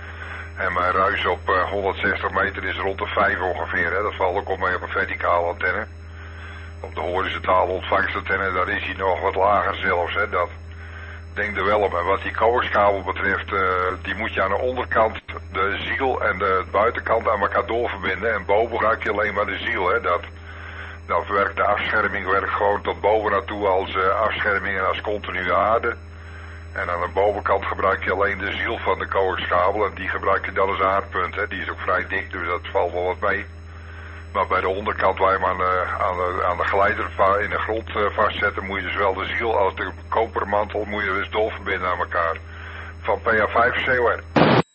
En mijn ruis op uh, honderdzestig meter is rond de vijf ongeveer. Hè. Dat valt ook op mee op een verticale antenne. Op de horizontale ontvangstantenne, daar is hij nog wat lager zelfs. Hè. Dat denk er wel om. En wat die coaxkabel betreft, uh, die moet je aan de onderkant, de ziel en de buitenkant aan elkaar doorverbinden. En boven gebruik je alleen maar de ziel. Hè. Dat, dat werkt de afscherming werkt gewoon tot boven naartoe als uh, afscherming en als continue aarde. En aan de bovenkant gebruik je alleen de ziel van de coaxkabel en die gebruik je dan als aardpunt. Hè. Die is ook vrij dik, dus dat valt wel wat mee. Maar bij de onderkant waar je hem aan de, aan de, aan de geleider in de grond uh, vastzetten, moet je dus wel de ziel als de kopermantel moet je dus doorverbinden aan elkaar. Van P A vijf C O R.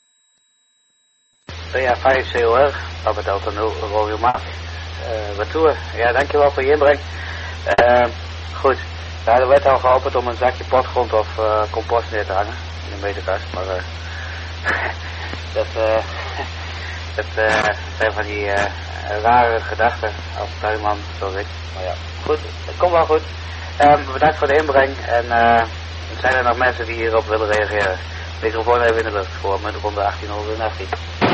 P A vijf C O R, Papa Delta nul, Romeo Mike. Uh, retour. Ja, dankjewel voor je inbreng. Uh, goed, nou, er werd al geopend om een zakje potgrond of uh, compost neer te hangen in de meterkast, maar uh, dat, uh, dat uh, zijn van die uh, rare gedachten als tuinman zoals ik. Maar ja, goed, het komt wel goed. Um, bedankt voor de inbreng en uh, zijn er nog mensen die hierop willen reageren? Microfoon even in de lucht voor muntronde achttienhonderdachttien.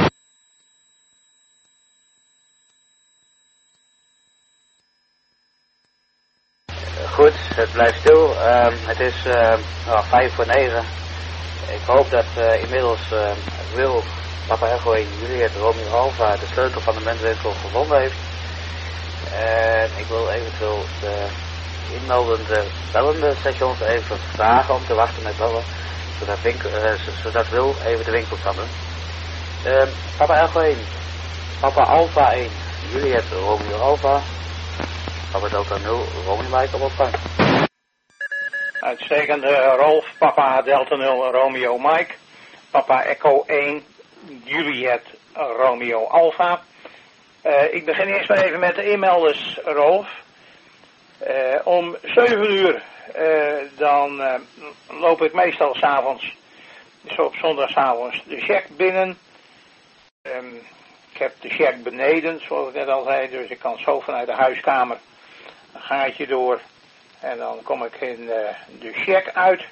Goed, het blijft stil. Uh, het is uh, oh, vijf voor negen. Ik hoop dat uh, inmiddels uh, Wil, Papa Echo en Juliet Romeo Alpha de sleutel van de muntwinkel gevonden heeft. En ik wil eventueel de inmeldende bellende stations even vragen om te wachten met bellen. Zodat, winkel, uh, zodat Wil even de winkel kan doen. Uh, Papa Echo één, Papa Alpha één, Juliet Romeo Alpha. Papa Delta nul, Romeo Mike op opvang. Uitstekend, uh, Rolf, Papa Delta nul, Romeo Mike. Papa Echo één, Juliet Romeo Alpha. Uh, ik begin eerst maar even met de inmelders, Rolf. Uh, om zeven uur, uh, dan uh, loop ik meestal s'avonds, zo op zondagavonds, de check binnen. Um, ik heb de check beneden, zoals ik net al zei, dus ik kan zo vanuit de huiskamer een gaatje door en dan kom ik in uh, de check uit.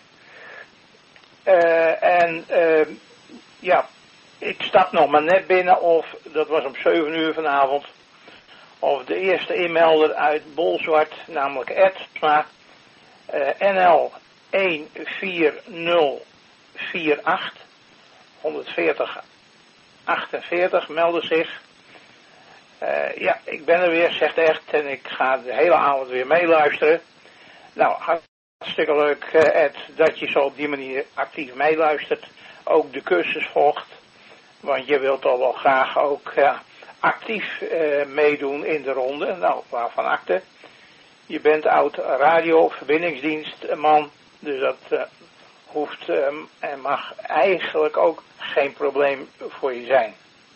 Uh, en uh, ja, ik stap nog maar net binnen, of dat was om zeven uur vanavond, of de eerste inmelder uit Bolzwart, namelijk Ed, maar uh, N L een vier nul vier acht honderdveertig achtenveertig meldde zich. Uh, ja, ik ben er weer, zegt echt, en ik ga de hele avond weer meeluisteren. Nou, hartstikke leuk, uh, Ed, dat je zo op die manier actief meeluistert. Ook de cursus volgt, want je wilt al wel graag ook uh, actief uh, meedoen in de ronde. Nou, waarvan akte. Je bent oud radio-verbindingsdienstman, dus dat uh, hoeft um, en mag eigenlijk ook geen probleem voor je zijn.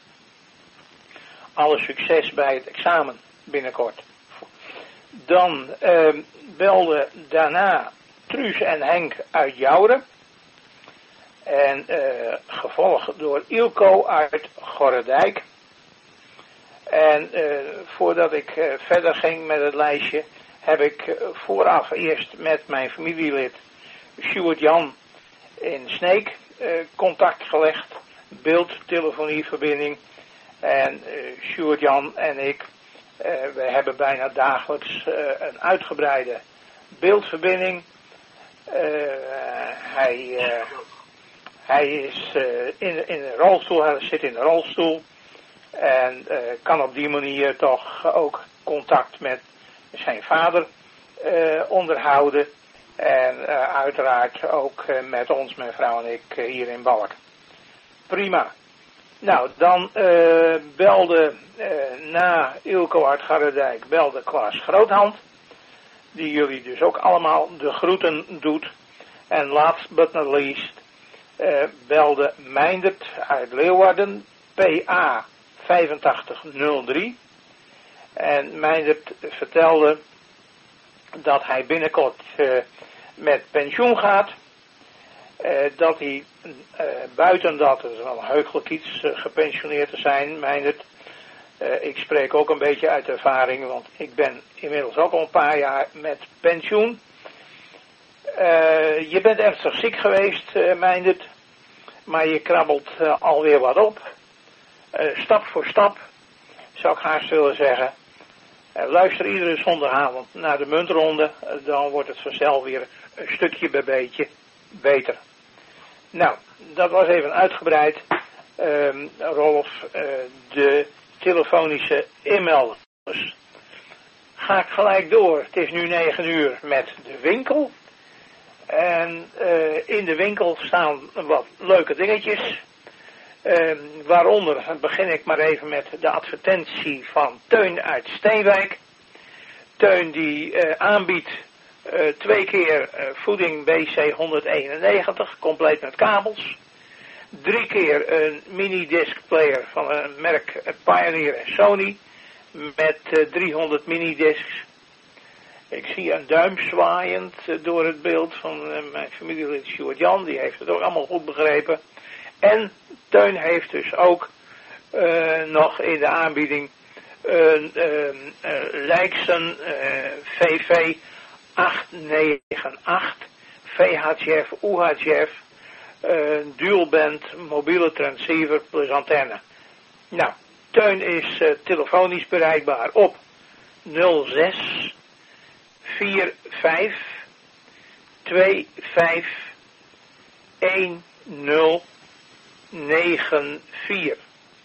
Alle succes bij het examen binnenkort. Dan uh, belden daarna Truus en Henk uit Jouren. En uh, gevolgd door Ilko uit Gorredijk. En uh, voordat ik uh, verder ging met het lijstje, heb ik uh, vooraf eerst met mijn familielid Sjoerd Jan in Sneek uh, contact gelegd. Beeldtelefonieverbinding. En uh, Sjoerd Jan en ik, uh, we hebben bijna dagelijks uh, een uitgebreide beeldverbinding. Uh, hij, uh, hij is uh, in, in een rolstoel, hij zit in een rolstoel. En uh, kan op die manier toch ook contact met zijn vader uh, onderhouden. En uh, uiteraard ook uh, met ons, mijn vrouw en ik, uh, hier in Balk. Prima. Nou, dan uh, belde uh, na Ilko uit Garredijk, belde Klaas Groothand. Die jullie dus ook allemaal de groeten doet. En last but not least uh, belde Meindert uit Leeuwarden, P A vijfentachtig nul drie. En Meindert vertelde dat hij binnenkort uh, met pensioen gaat. Uh, dat hij uh, buiten dat, het is wel een heugelijk iets, uh, gepensioneerd te zijn, Meindert. Uh, ik spreek ook een beetje uit ervaring, want ik ben inmiddels ook al een paar jaar met pensioen. Uh, je bent ernstig ziek geweest, uh, Meindert, maar je krabbelt uh, alweer wat op. Uh, stap voor stap, zou ik haast willen zeggen. Uh, luister iedere zondagavond naar de muntronde, uh, dan wordt het vanzelf weer een stukje bij beetje beter. Nou, dat was even uitgebreid, uh, Rolf, uh, de telefonische inmelders. Ga ik gelijk door, het is nu negen uur met de winkel. En uh, in de winkel staan wat leuke dingetjes. Uh, waaronder begin ik maar even met de advertentie van Teun uit Steenwijk. Teun die uh, aanbiedt uh, twee keer uh, voeding B C honderdeenennegentig, compleet met kabels. Drie keer een mini-disc player van een merk uh, Pioneer en Sony met uh, driehonderd minidiscs. Ik zie een duim zwaaiend uh, door het beeld van uh, mijn familielid Sjoerd Jan, die heeft het ook allemaal goed begrepen. En Teun heeft dus ook uh, nog in de aanbieding een uh, uh, Leiksen uh, V V acht negen acht V H F, U H F, uh, dual band, mobiele transceiver plus antenne. Nou, Teun is uh, telefonisch bereikbaar op nul zes vier vijf twee vijf een nul negen vier.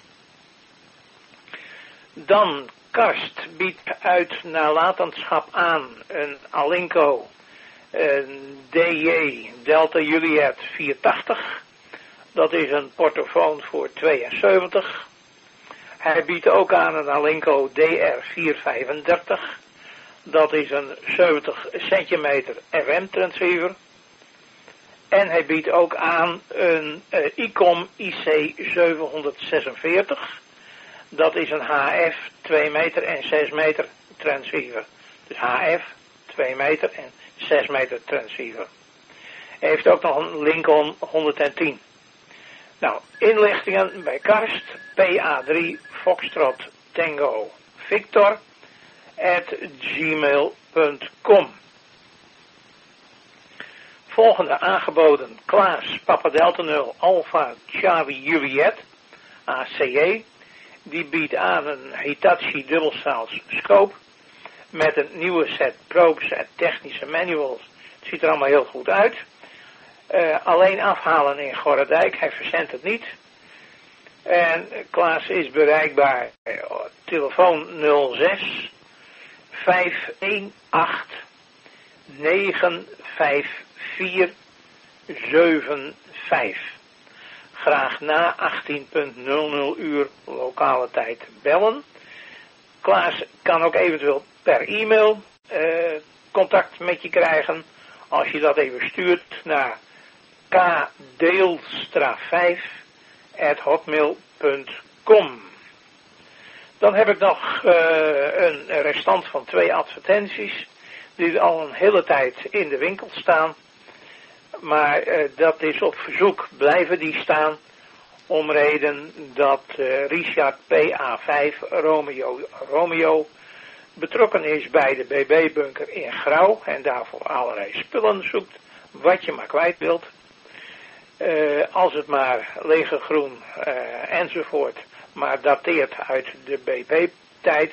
Dan Karst biedt uit nalatenschap aan een Alinco, een D J Delta Juliet vierentachtig. Dat is een portofoon voor tweeënzeventig. Hij biedt ook aan een Alinco D R vierhonderdvijfendertig. Dat is een zeventig centimeter F M transceiver. En hij biedt ook aan een uh, ICOM I C zevenhonderdzesenveertig. Dat is een H F twee meter en zes meter transceiver. Dus H F twee meter en zes meter transceiver. Hij heeft ook nog een Lincoln honderdtien. Nou, inlichtingen bij Karst, P A drie Foxtrot Tango Victor at gmail punt com. Volgende aangeboden Klaas Papa Delta nul Alpha Charlie Juliet A C E. Die biedt aan een Hitachi dubbelstaals scope met een nieuwe set probes en technische manuals. Het ziet er allemaal heel goed uit. Uh, alleen afhalen in Gorredijk, hij verzendt het niet. En Klaas is bereikbaar. Telefoon nul zes vijf een acht negen vijf vier zeven vijf. Graag na achttien uur lokale tijd bellen. Klaas kan ook eventueel per e-mail uh, contact met je krijgen. Als je dat even stuurt naar kdeelstra vijf at hotmail punt com. Dan heb ik nog uh, een restant van twee advertenties die al een hele tijd in de winkel staan. Maar uh, dat is op verzoek blijven die staan. Om reden dat uh, Richard P A vijf Romeo, Romeo betrokken is bij de B B-bunker in Grauw. En daarvoor allerlei spullen zoekt. Wat je maar kwijt wilt. Uh, als het maar legergroen uh, enzovoort. Maar dateert uit de B P-tijd.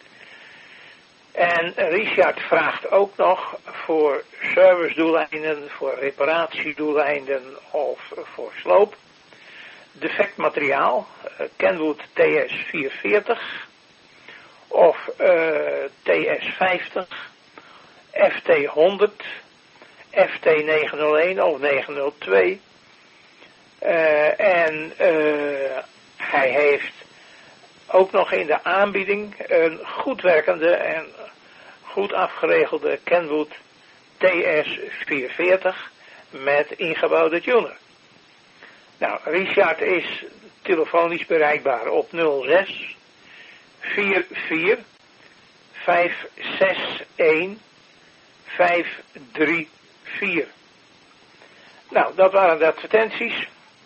En Richard vraagt ook nog voor servicedoeleinden, voor reparatiedoeleinden of voor sloop. Defect materiaal, uh, Kenwood T S vierhonderdveertig of uh, T S vijftig, F T honderd, F T negenhonderdéén of negenhonderdtwee. Uh, en uh, hij heeft ook nog in de aanbieding een goed werkende en goed afgeregelde Kenwood T S vierhonderdveertig met ingebouwde tuner. Nou, Richard is telefonisch bereikbaar op nul zes vier vier vijf zes een vijf drie vier. Nou, dat waren de advertenties.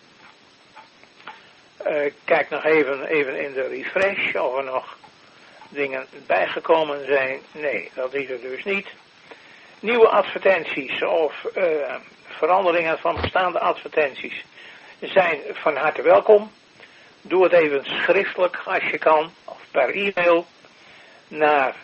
Uh, kijk nog even, even in de refresh of er nog dingen bijgekomen zijn. Nee, dat is er dus niet. Nieuwe advertenties of uh, veranderingen van bestaande advertenties zijn van harte welkom. Doe het even schriftelijk als je kan, of per e-mail naar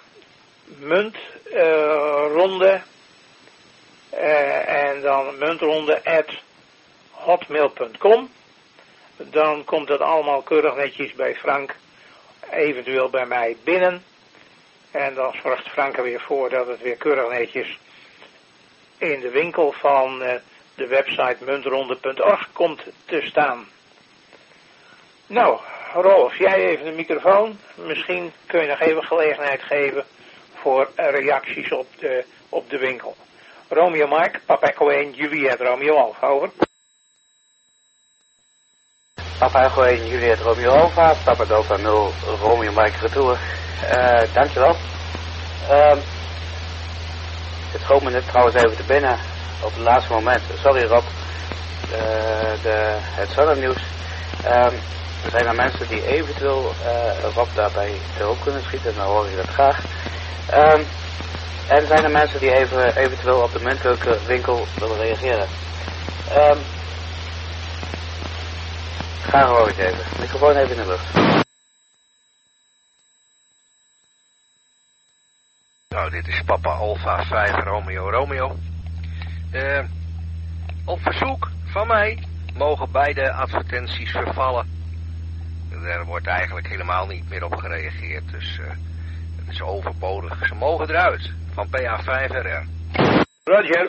muntronde uh, uh, en dan muntronde at hotmail punt com. Dan komt het allemaal keurig netjes bij Frank, eventueel bij mij binnen. En dan zorgt Frank er weer voor dat het weer keurig netjes in de winkel van uh, de website muntronde punt org komt te staan. Nou, Rolf, jij even de microfoon. Misschien kun je nog even gelegenheid geven voor reacties op de, op de winkel. Romeo Mike, Papa Echo één, Juliet Romeo Alpha, over. Papa Echo één, Juliet Romeo Alpha, Papa Delta nul, Romeo Mike retour. Uh, dankjewel. Uh, het schoot me net trouwens even te binnen op het laatste moment. Sorry Rob, uh, de, het zonnenieuws. Um, er zijn er mensen die eventueel uh, Rob daarbij te hulp kunnen schieten, dan hoor ik dat graag. Um, En zijn er mensen die even, eventueel op de muntwinkel willen reageren? Um, ga gewoon eens even. Microfoon even in de lucht. Nou, dit is Papa Alpha vijf Romeo Romeo. Uh, op verzoek van mij mogen beide advertenties vervallen. Er wordt eigenlijk helemaal niet meer op gereageerd, dus uh, het is overbodig. Ze mogen eruit, van P A vijf R R. Roger.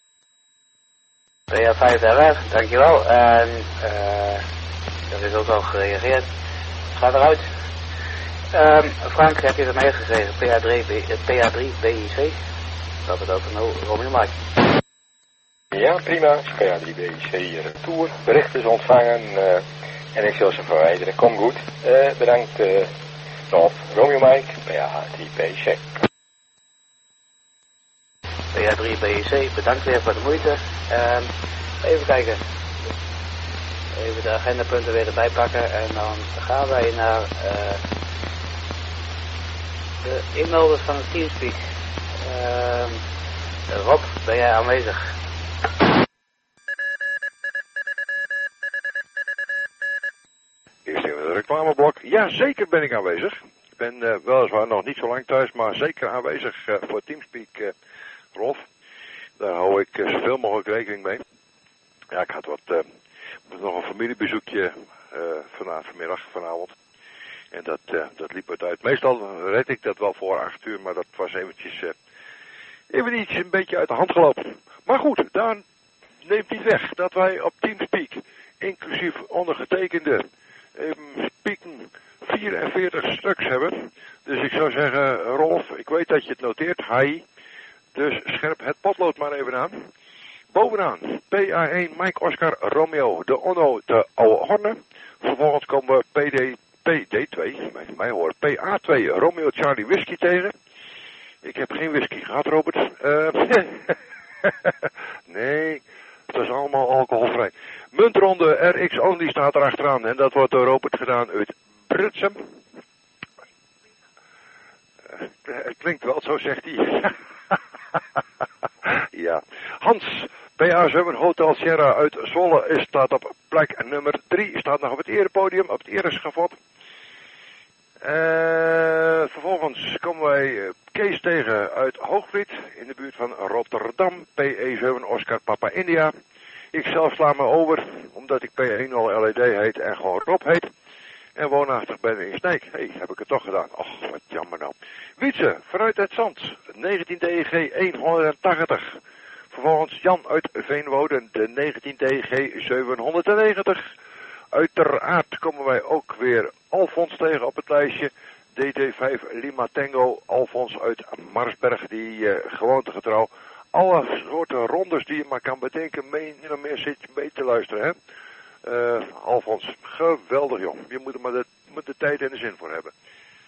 P A vijf R R, dankjewel. En uh, er is ook al gereageerd. Ga eruit. Um, Frank, heb je er meegekregen? P A drie, P A drie B I C. Dat het ook een Romeo Mike. Ja, prima. P A drie B I C retour. Bericht is ontvangen uh, en ik zal ze verwijderen. Kom goed. Uh, bedankt. Uh, Nog Romeo Mike, P A drie B I C. P A drie B I C, bedankt weer voor de moeite. Um, even kijken. Even de agendapunten weer erbij pakken en dan gaan wij naar uh, de inmelders van het Teamspeak. Uh, Rob, ben jij aanwezig? Eerst even het reclameblok. Ja, zeker ben ik aanwezig. Ik ben uh, weliswaar nog niet zo lang thuis, maar zeker aanwezig uh, voor Teamspeak, uh, Rolf. Daar hou ik uh, zoveel mogelijk rekening mee. Ja, ik had wat, uh, nog een familiebezoekje uh, vanavond, vanmiddag, vanavond. En dat, uh, dat liep het uit. Meestal red ik dat wel voor acht uur, maar dat was eventjes, uh, even iets een beetje uit de hand gelopen. Maar goed, daar neemt niet weg dat wij op Teamspeak, inclusief ondergetekende, um, spieken vierenveertig stuks hebben. Dus ik zou zeggen, Rolf, ik weet dat je het noteert, hi. Dus scherp het potlood maar even aan. Bovenaan, P A één Mike Oscar Romeo, de Onno de Oude Horne. Vervolgens komen we P D, P D twee, mij, mij hoor, P A twee Romeo Charlie Whisky tegen. Ik heb geen whisky gehad, Robert. Uh, nee, het is allemaal alcoholvrij. Muntronde R X Only staat er achteraan en dat wordt door Robert gedaan uit Britsum. Uh, het klinkt wel, zo zegt hij. Ja. Hans, P A zeven Hotel Sierra uit Zwolle is, staat op plek nummer drie. Staat nog op het erepodium, op het ereschafot. Uh, vervolgens komen wij Kees tegen uit Hoogvliet in de buurt van Rotterdam. P E zeven Oscar Papa India. Ik zelf sla me over, omdat ik P één L E D heet en gewoon Rob heet. En woonachtig ben in Sneek. Hé, hey, heb ik het toch gedaan. Och, wat jammer nou. Wietse, vanuit het Zand, negentien D G honderdtachtig. Vervolgens Jan uit Veenwouden, de negentien D G zevenhonderdnegentig. Uiteraard komen wij ook weer Alfons tegen op het lijstje. D T vijf Lima Tango, Alfons uit Marsberg, die uh, gewoontegetrouw alle soorten rondes die je maar kan bedenken, mee, nog meer zit je mee te luisteren, hè. Uh, Alfons, geweldig jong. Je moet er maar de, moet de tijd en de zin voor hebben.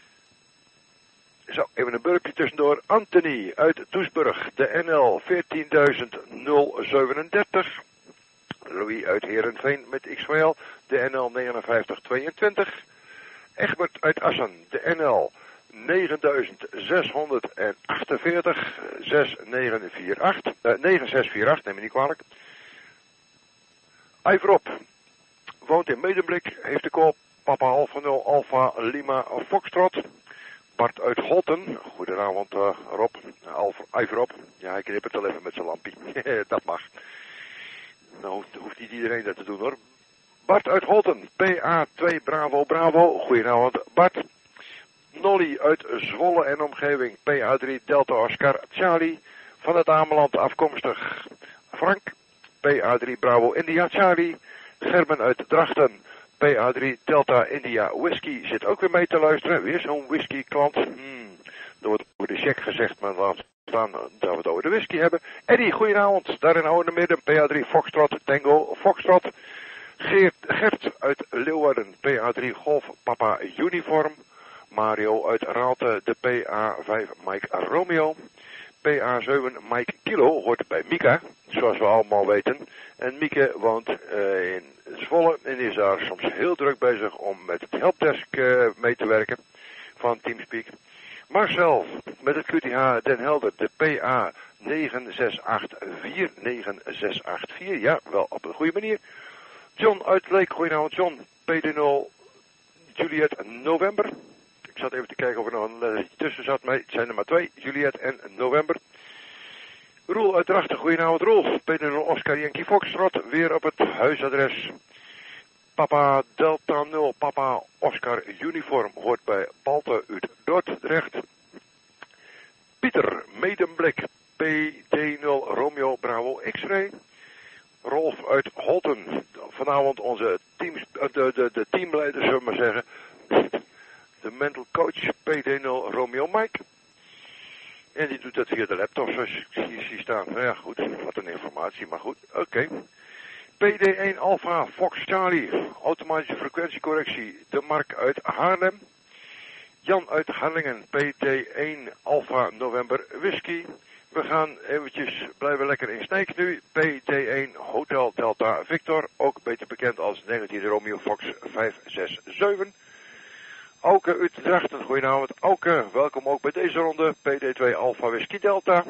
Zo, even een burpje tussendoor. Anthony uit Doesburg, de N L veertienduizend zevenendertig. Louis uit Heerenveen met X V L, de N L negenenvijftig tweeëntwintig. Egbert uit Assen, de N L negenduizend zeshonderdachtenveertig, zes negen vier acht, uh, negen zes vier acht, neem me niet kwalijk. Iverop, woont in Medemblik, heeft de koop Papa Alpha nul Alpha Lima Foxtrot. Bart uit Holten, goedenavond uh, Rob, Alpha, Iverop. Ja, ik knip het wel even met zijn lampie, dat mag. Nou, hoeft niet iedereen dat te doen hoor. Bart uit Holten, P A twee Bravo Bravo, goedenavond Bart. Nolly uit Zwolle en omgeving, P A drie Delta Oscar Charlie. Van het Ameland afkomstig Frank, P A drie Bravo India Charlie. Gerben uit Drachten, P A drie Delta India Whisky, zit ook weer mee te luisteren. Weer zo'n whisky klant. Hmm. Er wordt over de check gezegd, maar laat staan dat we het over de whisky hebben. Eddie, goedenavond, daar in Oude Midden, P A drie Foxtrot Tango Foxtrot. Geert, Gert uit Leeuwarden, P A drie Golf Papa Uniform. Mario uit Raalte, de P A vijf Mike Romeo. P A zeven Mike Kilo hoort bij Mika, zoals we allemaal weten. En Mieke woont uh, in Zwolle en is daar soms heel druk bezig om met het helpdesk uh, mee te werken van Teamspeak. Marcel, met het Q T H Den Helder, de P A negen zes acht vier negen zes acht vier. Ja, wel op een goede manier. John uit Leek, goedenavond John. P D nul Juliet November. Ik zat even te kijken of er nog een lettertje tussen zat. Nee, het zijn er maar twee. Juliet en November. Roel uit Drachten, goedenavond Roel. P D nul Oscar Yankee Foxtrot, weer op het huisadres. Papa Delta nul, Papa Oscar Uniform, hoort bij Palte uit Dordrecht. Pieter Medemblik, P D nul Romeo Bravo X-Ray. Rolf uit Holten, vanavond onze teams, de, de, de teamleider, zullen we maar zeggen. De mental coach, P D nul Romeo Mike. En die doet dat via de laptop, zoals ik hier zie staan. Nou ja, goed, wat een informatie, maar goed, oké. Okay. P D één Alpha Fox Charlie, automatische frequentiecorrectie, de Mark uit Haarlem. Jan uit Harlingen, P D één Alpha November Whisky. We gaan eventjes blijven lekker in Sneek nu. P D één Hotel Delta Victor, ook beter bekend als negentien Romeo Fox vijf zes zeven. Auke uit Drachten, goedenavond. Auke, welkom ook bij deze ronde. P D twee Alpha Whisky Delta.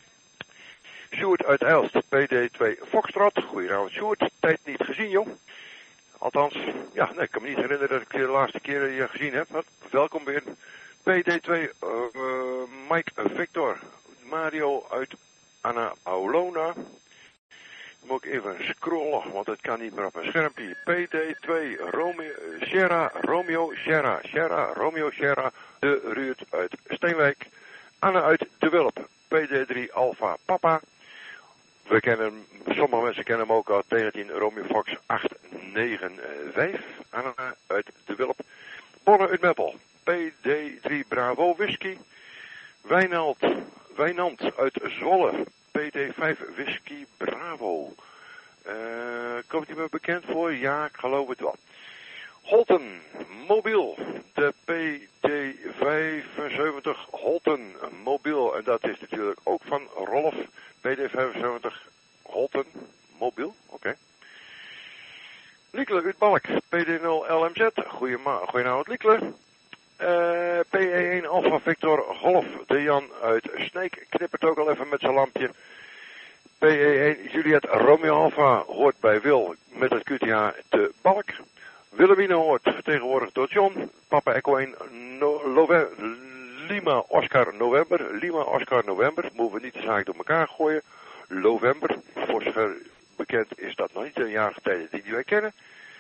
Sjoerd uit Elst, P D twee Foxtrot. Goedenavond Sjoerd, tijd niet gezien joh. Althans, ja, nee, ik kan me niet herinneren dat ik de laatste keer je gezien heb. Maar welkom weer. P D twee uh, uh, Mike Victor. Mario uit Anna Paulona. Moet ik even scrollen, want het kan niet meer op mijn schermpje. P D twee Romeo, Sierra, Romeo, Sierra, Sierra, Romeo, Sierra, de Ruud uit Steenwijk. Anna uit De Wulp, P D drie Alpha Papa. We kennen, sommige mensen kennen hem ook al, negentien Romeo Fox acht negen vijf. Anna uit De Wulp. Bonne uit Meppel, P D drie Bravo Whisky. Wijnald, Wijnand uit Zwolle, P D vijf Whisky Bravo. Uh, komt hij me bekend voor? Ja, ik geloof het wel. Holten, mobiel, de P D vijfenzeventig Holten, mobiel. En dat is natuurlijk ook van Rolf, P D vijfenzeventig Holten, mobiel, oké. Okay. Liekle uit Balk, P D nul L M Z, goedenavond Liekle. Uh, P E één Alpha Victor Golf, de Jan uit Sneek, knippert ook al even met zijn lampje. P E één Juliet Romeo Alpha hoort bij Wil met het Q T H te Balk. Wilhelmina hoort vertegenwoordigd door John. Papa Echo één no, Love, Lima Oscar November. Lima Oscar November. Moeten we niet de zaak door elkaar gooien. November. Voor zover bekend is dat nog niet een jaargetijde die wij kennen.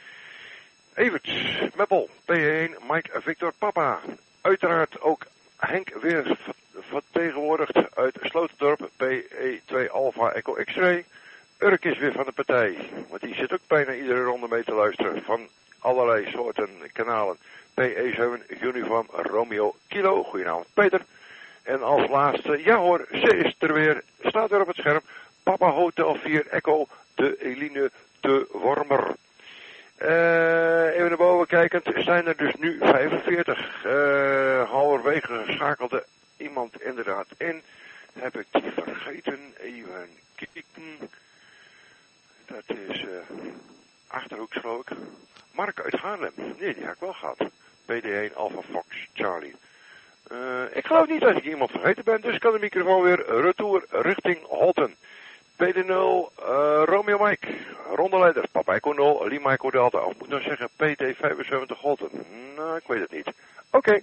Everts, Meppel, P één Mike Victor Papa. Uiteraard ook Henk weer vertegenwoordigd uit Sloterdorp. P E twee Alpha Echo X-Ray. Urk is weer van de partij. Want die zit ook bijna iedere ronde mee te luisteren. Van allerlei soorten kanalen. P E zeven Uniform Romeo Kilo. Goedenavond Peter. En als laatste, ja hoor, ze is er weer. Staat weer op het scherm. Papa Hotel vier Echo de Eline de Wormer. Uh, even naar boven kijkend, zijn er dus nu vijfenveertig. Uh, halverwege schakelde iemand inderdaad in. Heb ik die vergeten? Even kijken. Dat is uh, Achterhoeks geloof ik. Mark uit Haarlem. Nee, die heb ik wel gehad. P D één Alpha Fox Charlie. Uh, ik geloof niet dat ik iemand vergeten ben, dus kan de microfoon weer retour richting Holten. P D nul uh, Romeo Mike, rondeleider, Papa Echo nul, Lima Echo Delta, of moet nou zeggen P D vijfenzeventig Holten. Nou, ik weet het niet. Oké. Okay.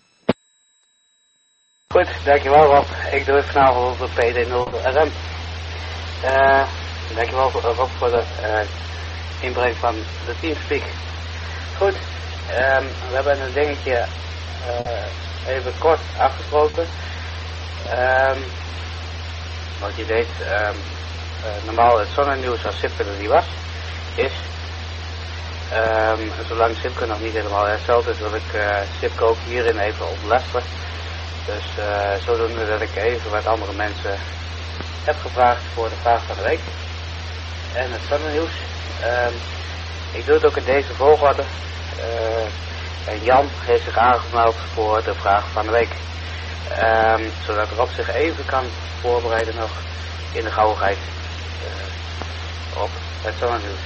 Goed, dankjewel Rob. Ik doe het vanavond op de P D nul R M. Uh, dankjewel Rob voor de uh, inbreng van de Teamspeak. Goed, um, we hebben een dingetje uh, even kort afgesproken. Um, wat je deed... Um, Uh, normaal het zonnenieuws als Sipke er niet was, is, um, zolang Sipke nog niet helemaal hersteld is, wil ik uh, Sipke ook hierin even ontlasteren. Dus uh, zodoende dat ik even wat andere mensen heb gevraagd voor de vraag van de week. En het zonnenieuws. Um, ik doe het ook in deze volgorde. Uh, en Jan heeft zich aangemeld voor de vraag van de week. Um, zodat Rob zich even kan voorbereiden nog in de gauwigheid. Uh, op het zonnenieuws.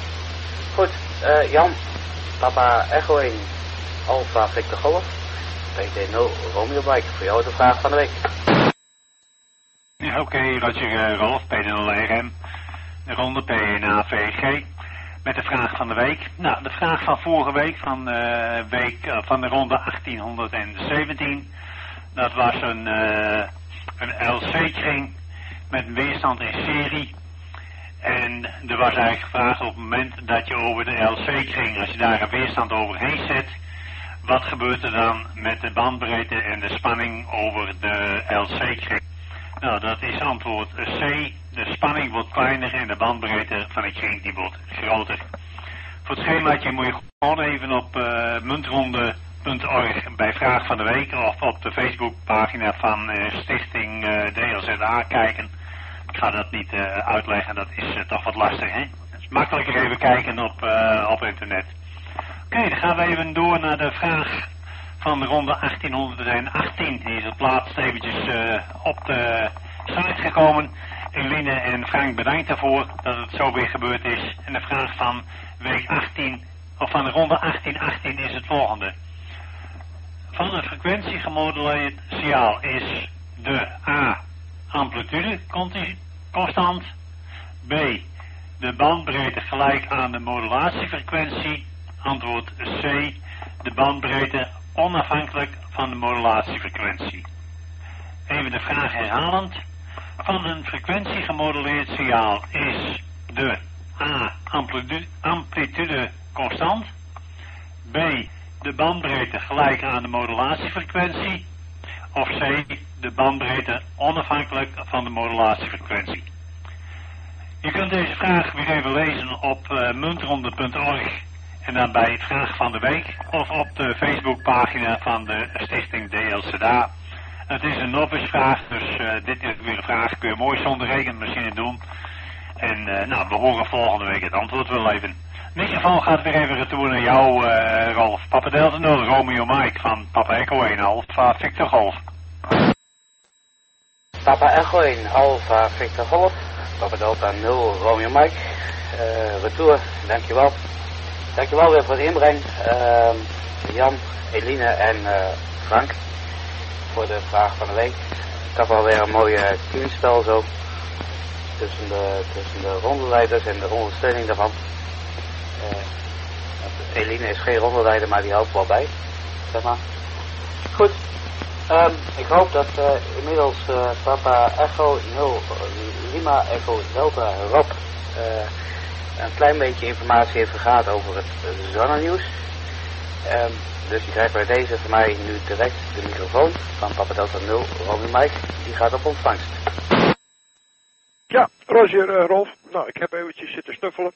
Goed, uh, Jan, Papa Echo één Alpha Victor Golf, P V T nul Romeo Mike. Voor jou de vraag van de week. Ja, oké, okay, Roger uh, Rolf, P D nul R M, de ronde P N A V G, met de vraag van de week. Nou, de vraag van vorige week, van, uh, week, uh, van de ronde achttienhonderdzeventien, dat was een, uh, een L C-kring met een weerstand in serie. En er was eigenlijk gevraagd op het moment dat je over de L C-kring, als je daar een weerstand overheen zet, wat gebeurt er dan met de bandbreedte en de spanning over de L C-kring? Nou, dat is antwoord C. De spanning wordt kleiner en de bandbreedte van de kring die wordt groter. Voor het schemaatje moet je gewoon even op uh, muntronde punt org bij Vraag van de Week of op de Facebookpagina van uh, Stichting uh, D L Z A kijken. Ik ga dat niet uh, uitleggen, dat is uh, toch wat lastig, hè? Het is makkelijker even kijken op, uh, op internet. Oké, okay, dan gaan we even door naar de vraag van de ronde achttienhonderdachttien. Die is het laatst eventjes uh, op de site gekomen. Eline en Frank, bedankt daarvoor dat het zo weer gebeurd is. En de vraag van week achttien, of van de ronde achttien achttien is het volgende. Van een frequentie gemoduleerd signaal is de A. amplitude constant. B. De bandbreedte gelijk aan de modulatiefrequentie. Antwoord C. De bandbreedte onafhankelijk van de modulatiefrequentie. Even de vraag herhalend. Van een frequentie gemoduleerd signaal is de A. Amplitude, amplitude constant. B. De bandbreedte gelijk aan de modulatiefrequentie. Of C. De bandbreedte onafhankelijk van de modulatiefrequentie. Je kunt deze vraag weer even lezen op uh, muntronde punt org en dan bij het vraag van de week of op de Facebookpagina van de Stichting D L Z A. Het is een novice vraag, dus uh, dit is weer een vraag, kun je mooi zonder rekenmachine doen. En uh, nou, we horen volgende week het antwoord wel even. In ieder geval gaat weer even retour naar jou, uh, Rolf. Papa Delta nul, Romeo Mike van Papa Echo één, Alpha Victor Golf. Papa Echo één, Alpha Victor Golf. Papa Delta nul, Romeo Mike. Uh, retour, dankjewel. Dankjewel weer voor de inbreng. Uh, Jan, Eline en uh, Frank. Voor de vraag van de week. Ik had alweer een mooie teamspel zo. Tussen de, tussen de rondeleiders en de ondersteuning daarvan. Uh, Eline is geen rondeleider, maar die houdt wel bij. Zeg maar. Goed. Um, ik hoop dat uh, inmiddels uh, Papa Echo nul Lima Echo Delta Rob uh, een klein beetje informatie heeft gehad over het uh, zonnenieuws. Um, dus die krijgt bij deze van mij nu direct de microfoon van Papa Delta nul Romeo Mike. Die gaat op ontvangst. Ja, Roger, uh, Rolf. Nou, ik heb eventjes zitten snuffelen.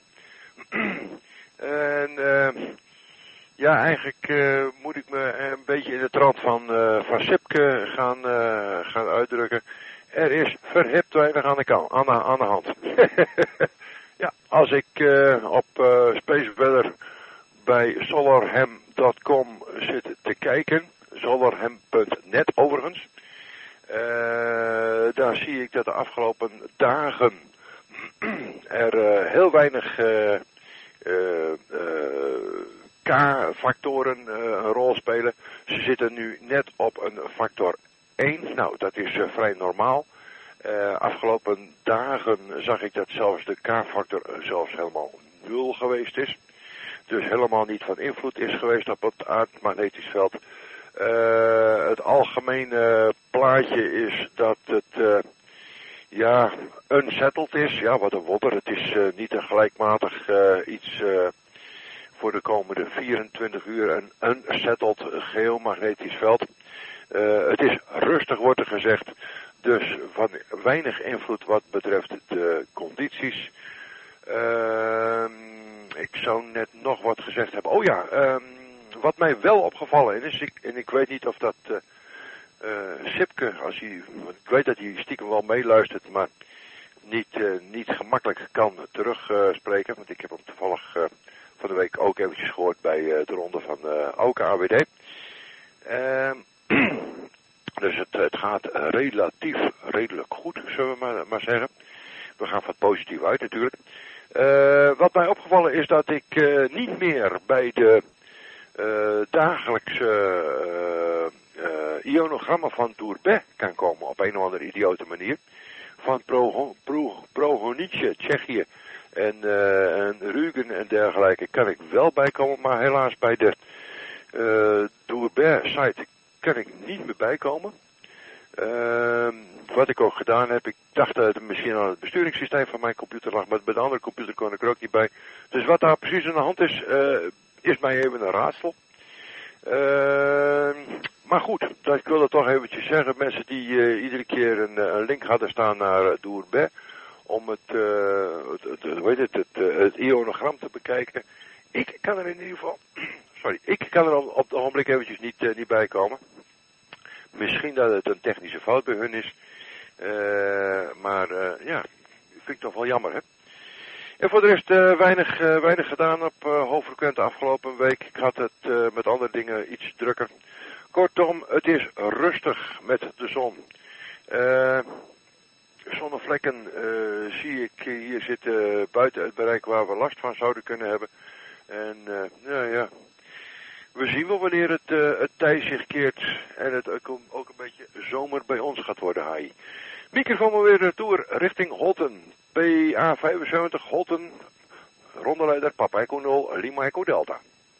en uh, ja, eigenlijk uh, moet ik me een beetje in de trant van, uh, van Sipke gaan, uh, gaan uitdrukken. Er is verhipt weinig aan de, kan, aan de, aan de hand. ja, als ik uh, op uh, Space Weather bij solarhem punt com zit te kijken, solarhem punt net overigens, uh, daar zie ik dat de afgelopen dagen er uh, heel weinig uh, uh, uh, K-factoren uh, een rol spelen. Ze zitten nu net op een factor één. Nou, dat is uh, vrij normaal. Uh, afgelopen dagen zag ik dat zelfs de K-factor uh, zelfs helemaal nul geweest is. Dus helemaal niet van invloed is geweest op het aardmagnetisch veld. Uh, het algemene plaatje is dat het uh, ja, unsettled is. Ja, wat een wonder. Het is uh, niet een gelijkmatig uh, iets uh, voor de komende vierentwintig uur een unsettled geomagnetisch veld. Uh, het is rustig, wordt er gezegd. Dus van weinig invloed wat betreft de condities. Uh, ik zou net nog wat gezegd hebben. Oh ja, uh, wat mij wel opgevallen is, ik, en ik weet niet of dat uh, uh, Sipke, als hij, ik weet dat hij stiekem wel meeluistert, maar niet, uh, niet gemakkelijk kan terugspreken, uh, want ik heb hem toevallig uh, van de week ook eventjes gehoord bij uh, de ronde van uh, O K A W D. Uh, dus het, het gaat relatief redelijk goed, zullen we maar, maar zeggen. We gaan van positief uit natuurlijk. Uh, wat mij opgevallen is dat ik uh, niet meer bij de uh, dagelijkse uh, uh, ionogrammen van Dourbet kan komen op een of andere idiote manier. Van Pro, Pro, Prohonice, Tsjechië en, uh, en Rügen en dergelijke kan ik wel bijkomen, maar helaas bij de uh, Dourbet site kan ik niet meer bijkomen. Uh, wat ik ook gedaan heb, ik dacht dat het misschien aan het besturingssysteem van mijn computer lag, maar bij de andere computer kon ik er ook niet bij. Dus wat daar precies aan de hand is, uh, is mij even een raadsel. Uh, maar goed, dat, ik wil dat toch eventjes zeggen. Mensen die uh, iedere keer een, een link hadden staan naar uh, Dourbet om het, uh, het, het, hoe heet het, het, uh, het ionogram te bekijken. Ik kan er in ieder geval, sorry, ik kan er op het ogenblik eventjes niet, uh, niet bij komen. Misschien dat het een technische fout bij hun is. Uh, maar uh, ja, vind ik toch wel jammer, hè. En voor de rest uh, weinig, uh, weinig gedaan op uh, hoofdfrequent de afgelopen week. Ik had het uh, met andere dingen iets drukker. Kortom, het is rustig met de zon. Uh, zonnevlekken uh, zie ik hier zitten buiten het bereik waar we last van zouden kunnen hebben. En uh, ja, ja, we zien wel wanneer het, uh, het tij zich keert en het ook, ook een beetje zomer bij ons gaat worden, Hai. Microfoon maar weer retour richting Holten. P A vijfenzeventig Holten, rondeleider Papa Echo nul, Lima Echo Delta.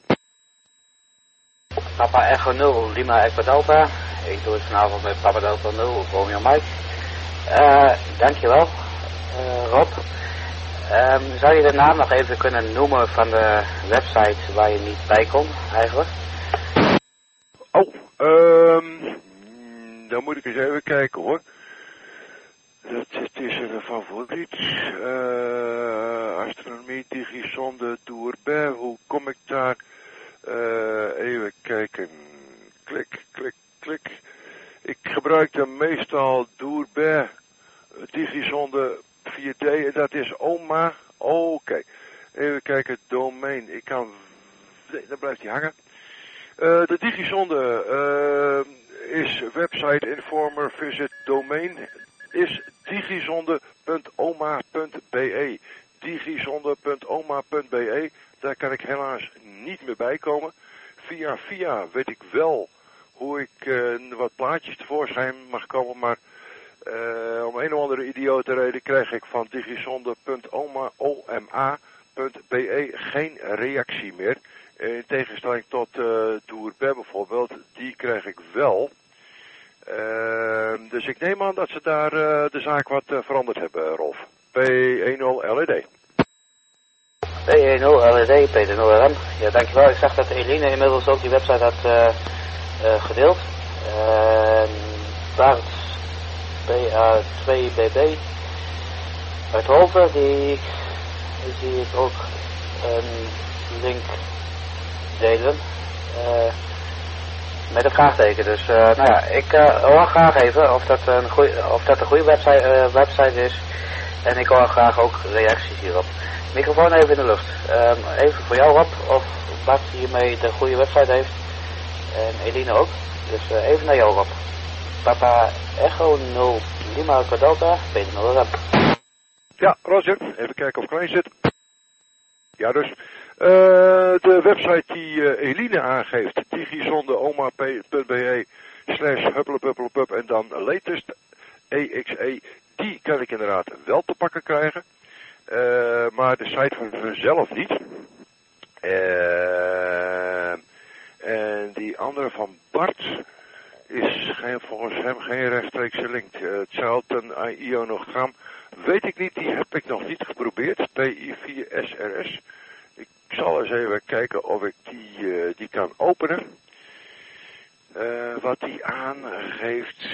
Papa Echo nul, Lima Echo Delta. Ik doe het vanavond met Papa Delta nul, Romeo Mike. Uh, dankjewel, uh, Rob. Um, zou je de naam nog even kunnen noemen van de website waar je niet bij kon, eigenlijk? Oh, um, dan moet ik eens even kijken, hoor. Dat het is een favoriet. Uh, astronomie, digisonde, Dourbet. Hoe kom ik daar? Uh, even kijken. Klik, klik, klik. Ik gebruikte meestal Dourbet, digisonde vier D. Dat is oma. Oké. Okay. Even kijken, domein. Ik kan... Nee, dan blijft hij hangen. Uh, de digisonde uh, is website informer visit domain is digisonde punt oma punt b e. digisonde punt oma punt b e. Daar kan ik helaas niet meer bij komen. Via via weet ik wel hoe ik uh, wat plaatjes tevoorschijn mag komen, maar uh, om een of andere idiote reden krijg ik van digisonde punt oma punt b e geen reactie meer. In tegenstelling tot uh, Dourbet bijvoorbeeld, die krijg ik wel. Uh, dus ik neem aan dat ze daar uh, de zaak wat uh, veranderd hebben, Rolf. P ten L E D. P ten L E D, P ten R M. Ja, dankjewel. Ik zag dat Eline inmiddels ook die website had uh, uh, gedeeld. Uh, Bart P A twee B B uit Hoven, die zie ik ook een link delen. Uh, met een vraagteken. Dus uh, nou ja, ik uh, hoor graag even of dat een goeie, of dat een goede website, uh, website is. En ik hoor graag ook reacties hierop. Microfoon even in de lucht. Um, even voor jou, Rob, of Bart hiermee de goede website heeft. En Eline ook. Dus uh, even naar jou, Rob. Papa Echo nul Lima Echo Delta, P ten R M. Ja, Roger. Even kijken of ik klein zit. Ja, dus. Uh, de website die uh, Eline aangeeft, digisonde oma punt b e slash huppelepuppelepup en dan latest E X E, die kan ik inderdaad wel te pakken krijgen. Uh, maar de site van mezelf niet. Uh, en die andere van Bart is geen, volgens hem geen rechtstreekse link. Uh, hetzelfde ionogram weet ik niet, die heb ik nog niet geprobeerd. P I vier S R S. Ik zal eens even kijken of ik die, uh, die kan openen. Uh, wat die aangeeft,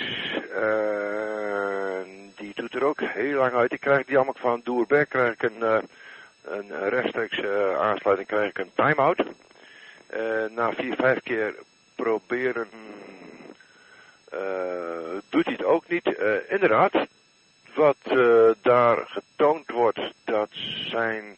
uh, die doet er ook heel lang uit. Ik krijg die allemaal van Dourbet, krijg ik een, uh, een rechtstreeks uh, aansluiting, krijg ik een time-out. Uh, na vier, vijf keer proberen, uh, doet hij het ook niet. Uh, inderdaad, wat uh, daar getoond wordt, dat zijn...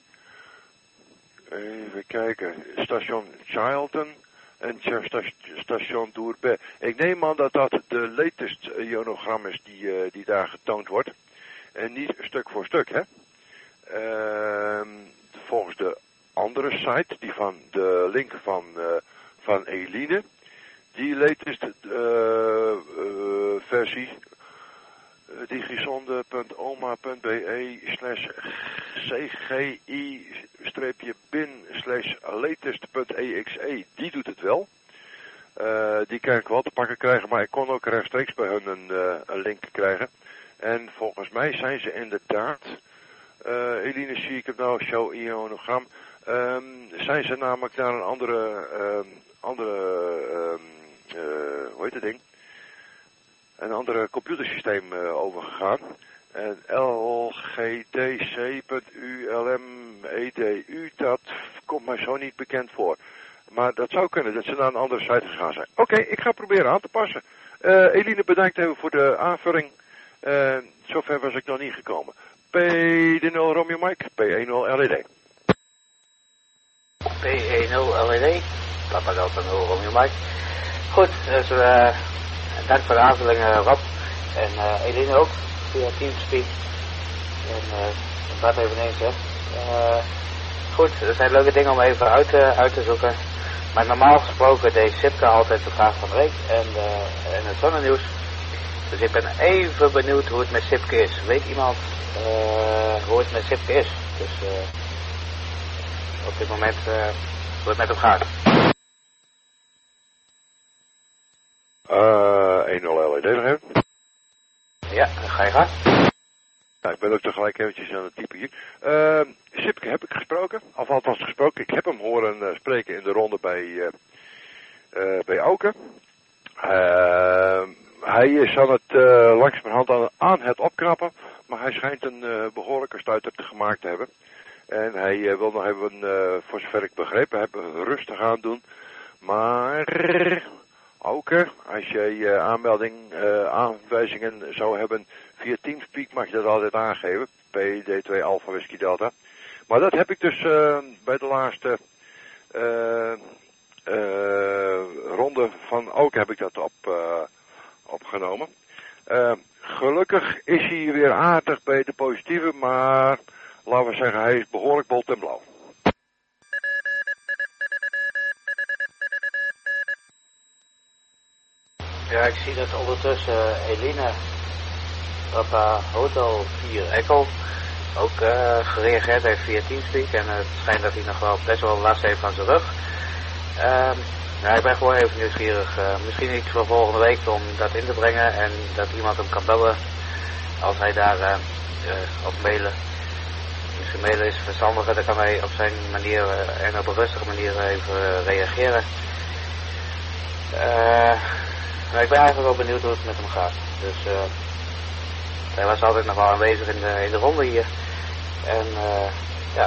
Even kijken, station Chilton en station Dourbet. Ik neem aan dat dat de latest ionogram is die, uh, die daar getoond wordt. En niet stuk voor stuk, hè. Uh, volgens de andere site, die van de link van, uh, van Eline, die latest uh, uh, versie, uh, digisonde punt oma punt be slash cgi-bin slash latest.exe, die doet het wel. Uh, die kan ik wel te pakken krijgen, maar ik kon ook rechtstreeks bij hun een, uh, een link krijgen. En volgens mij zijn ze inderdaad, uh, Eline zie ik het nou, show ionogram, um, zijn ze namelijk naar een andere, um, andere um, uh, hoe heet het ding? Een andere computersysteem uh, overgegaan. En L G D C punt U L M E D U, dat komt mij zo niet bekend voor. Maar dat zou kunnen, dat ze naar een andere site gegaan zijn. Oké, okay, ik ga proberen aan te passen. Uh, Eline, bedankt even voor de aanvulling. Uh, zover was ik nog niet gekomen. P D nul Romeo Mike, P E nul L E D. P E nul L E D, Papa Delta nul Romeo Mike. Goed, dus uh, dank voor de aanvulling uh, Rob. En uh, Eline ook, via Teamspeak. En uh, Bart eveneens, hè. Uh, goed, er zijn leuke dingen om even uit, uh, uit te zoeken. Maar normaal gesproken deed Sipke altijd de vraag van de week en, uh, en het zonnenieuws. Dus ik ben even benieuwd hoe het met Sipke is. Weet iemand uh, hoe het met Sipke is? Dus uh, op dit moment uh, hoe het met hem gaat. Uh, één nul L E D nog even. Ja, dan ga je gaan. Nou, ik ben ook tegelijk eventjes aan het typen hier. Uh, Sipke heb ik gesproken, of althans gesproken. Ik heb hem horen uh, spreken in de ronde bij, uh, uh, bij Auken. Uh, hij is aan het uh, langzamerhand aan, aan het opknappen, maar hij schijnt een uh, behoorlijke stuiter te gemaakt te hebben. En hij uh, wil nog even, uh, voor zover ik begrepen heb, rustig aan doen. Maar Auken, als jij uh, aanmelding, uh, aanwijzingen zou hebben via Teamspeak, mag je dat altijd aangeven. P D twee Alpha Whisky Delta. Maar dat heb ik dus uh, bij de laatste uh, uh, ronde van Auken heb ik dat op, uh, opgenomen. Uh, gelukkig is hij weer aardig bij de positieve, maar laten we zeggen, hij is behoorlijk bold en blauw. Ja, ik zie dat ondertussen uh, Eline Papa Hotel vier Echo ook uh, gereageerd heeft via Teamspeak. En uh, het schijnt dat hij nog wel best wel last heeft van zijn rug. Uh, nou, ik ben gewoon even nieuwsgierig. Uh, misschien iets voor volgende week om dat in te brengen. En dat iemand hem kan bellen als hij daar uh, uh, op mailen. Misschien mailen is verstandiger. Dan kan hij op zijn manier uh, en op een rustige manier even uh, reageren. Uh, maar ik ben eigenlijk wel benieuwd hoe het met hem gaat. Dus uh, hij was altijd nog wel aanwezig in de, in de ronde hier. En uh, ja.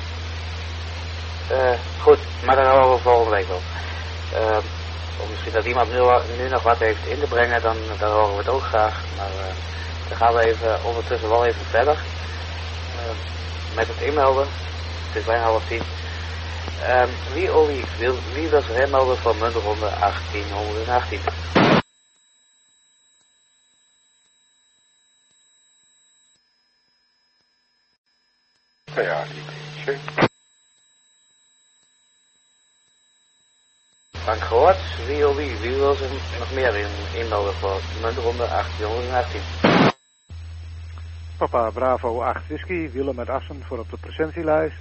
Uh, goed, maar dan horen we volgende week wel. Uh, of misschien dat iemand nu, nu nog wat heeft in te brengen, dan, dan horen we het ook graag. Maar uh, dan gaan we even ondertussen wel even verder. Uh, met het inmelden. Het is bijna half tien. Um, wie oh wie, wil, wie wil zich inmelden voor muntronde achttienhonderdachttien? Ja, die beetje. Frank gehoord, wie oh wie, wie wil zich nog meer in, inmelden voor muntronde achttienhonderdachttien? Papa Bravo acht Whisky, Willem met Assen voor op de presentielijst.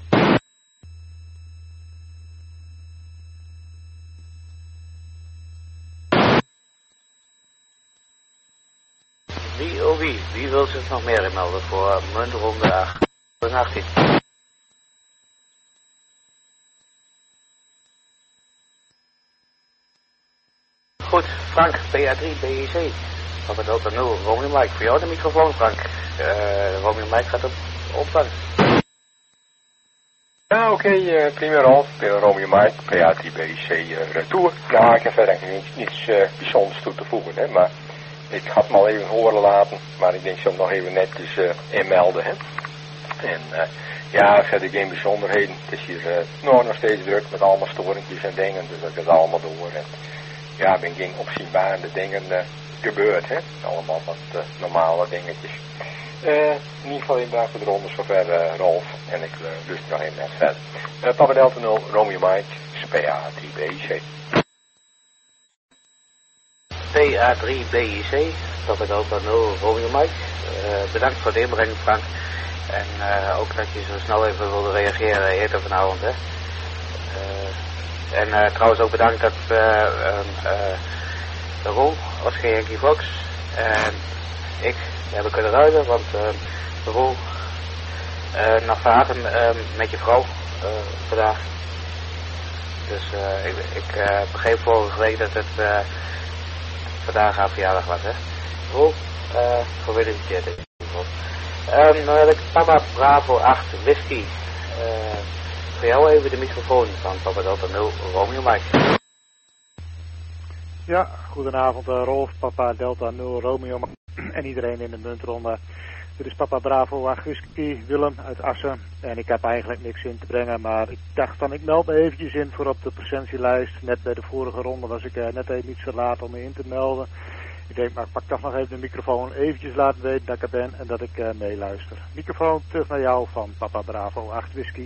Wie oh wie, wie wil zich nog meer inmelden voor muntronde achttienhonderdachttien? Goed, Frank, P A drie, B I C. Van het Delta nul, Romeo Mike. Voor jou de microfoon, Frank. Uh, Romeo Mike gaat op opvang. Ja, oké, okay, uh, prima Rolf. Romeo Mike, P A drie, B I C, uh, retour. Nou, ik heb verder niets, niets uh, bijzonders toe te voegen, hè, maar ik had hem al even horen laten, maar ik denk zo nog even netjes uh, inmelden, hè. En uh, ja, verder geen bijzonderheden. Het is hier uh, nou, nog steeds druk met allemaal storingjes en dingen, dus dat gaat allemaal door. En ja, er zijn geen opzienbarende dingen uh, gebeurd, hè. Allemaal wat uh, normale dingetjes. Uh, in ieder geval even bedankt voor de ronde zover, uh, Rolf. En ik uh, lust nog even net verder. Uh, Papa Delta nul, Romeo Mike, P A drie B C. P A drie B I C, Papa Delta nul Romeo Mike. Uh, bedankt voor de inbreng, Frank. En uh, ook dat je zo snel even wilde reageren eerder vanavond, hè. Uh, en uh, trouwens ook bedankt dat uh, um, uh, de Roel, Oscar Yankee Fox en ik hebben kunnen ruilen, want uh, de Roel uh, nog verhaten uh, met je vrouw uh, vandaag. Dus uh, ik, ik uh, begreep vorige week dat het uh, vandaag haar verjaardag was, hè. Roel, uh, gefeliciteerd in ieder geval. Um, dan heb ik Papa Bravo acht Whisky. Uh, voor jou even de microfoon van Papa Delta nul Romeo Mike. Ja, goedenavond uh, Rolf, Papa Delta nul Romeo Mike en iedereen in de muntronde. Dit is Papa Bravo acht Whisky, Willem uit Assen. En ik heb eigenlijk niks in te brengen, maar ik dacht van ik meld me eventjes in voor op de presentielijst. Net bij de vorige ronde was ik uh, net even iets te laat om me in te melden. Ik denk, maar ik pak toch nog even de microfoon, eventjes laten weten dat ik er ben en dat ik uh, meeluister. Microfoon terug naar jou van Papa Bravo acht Whisky.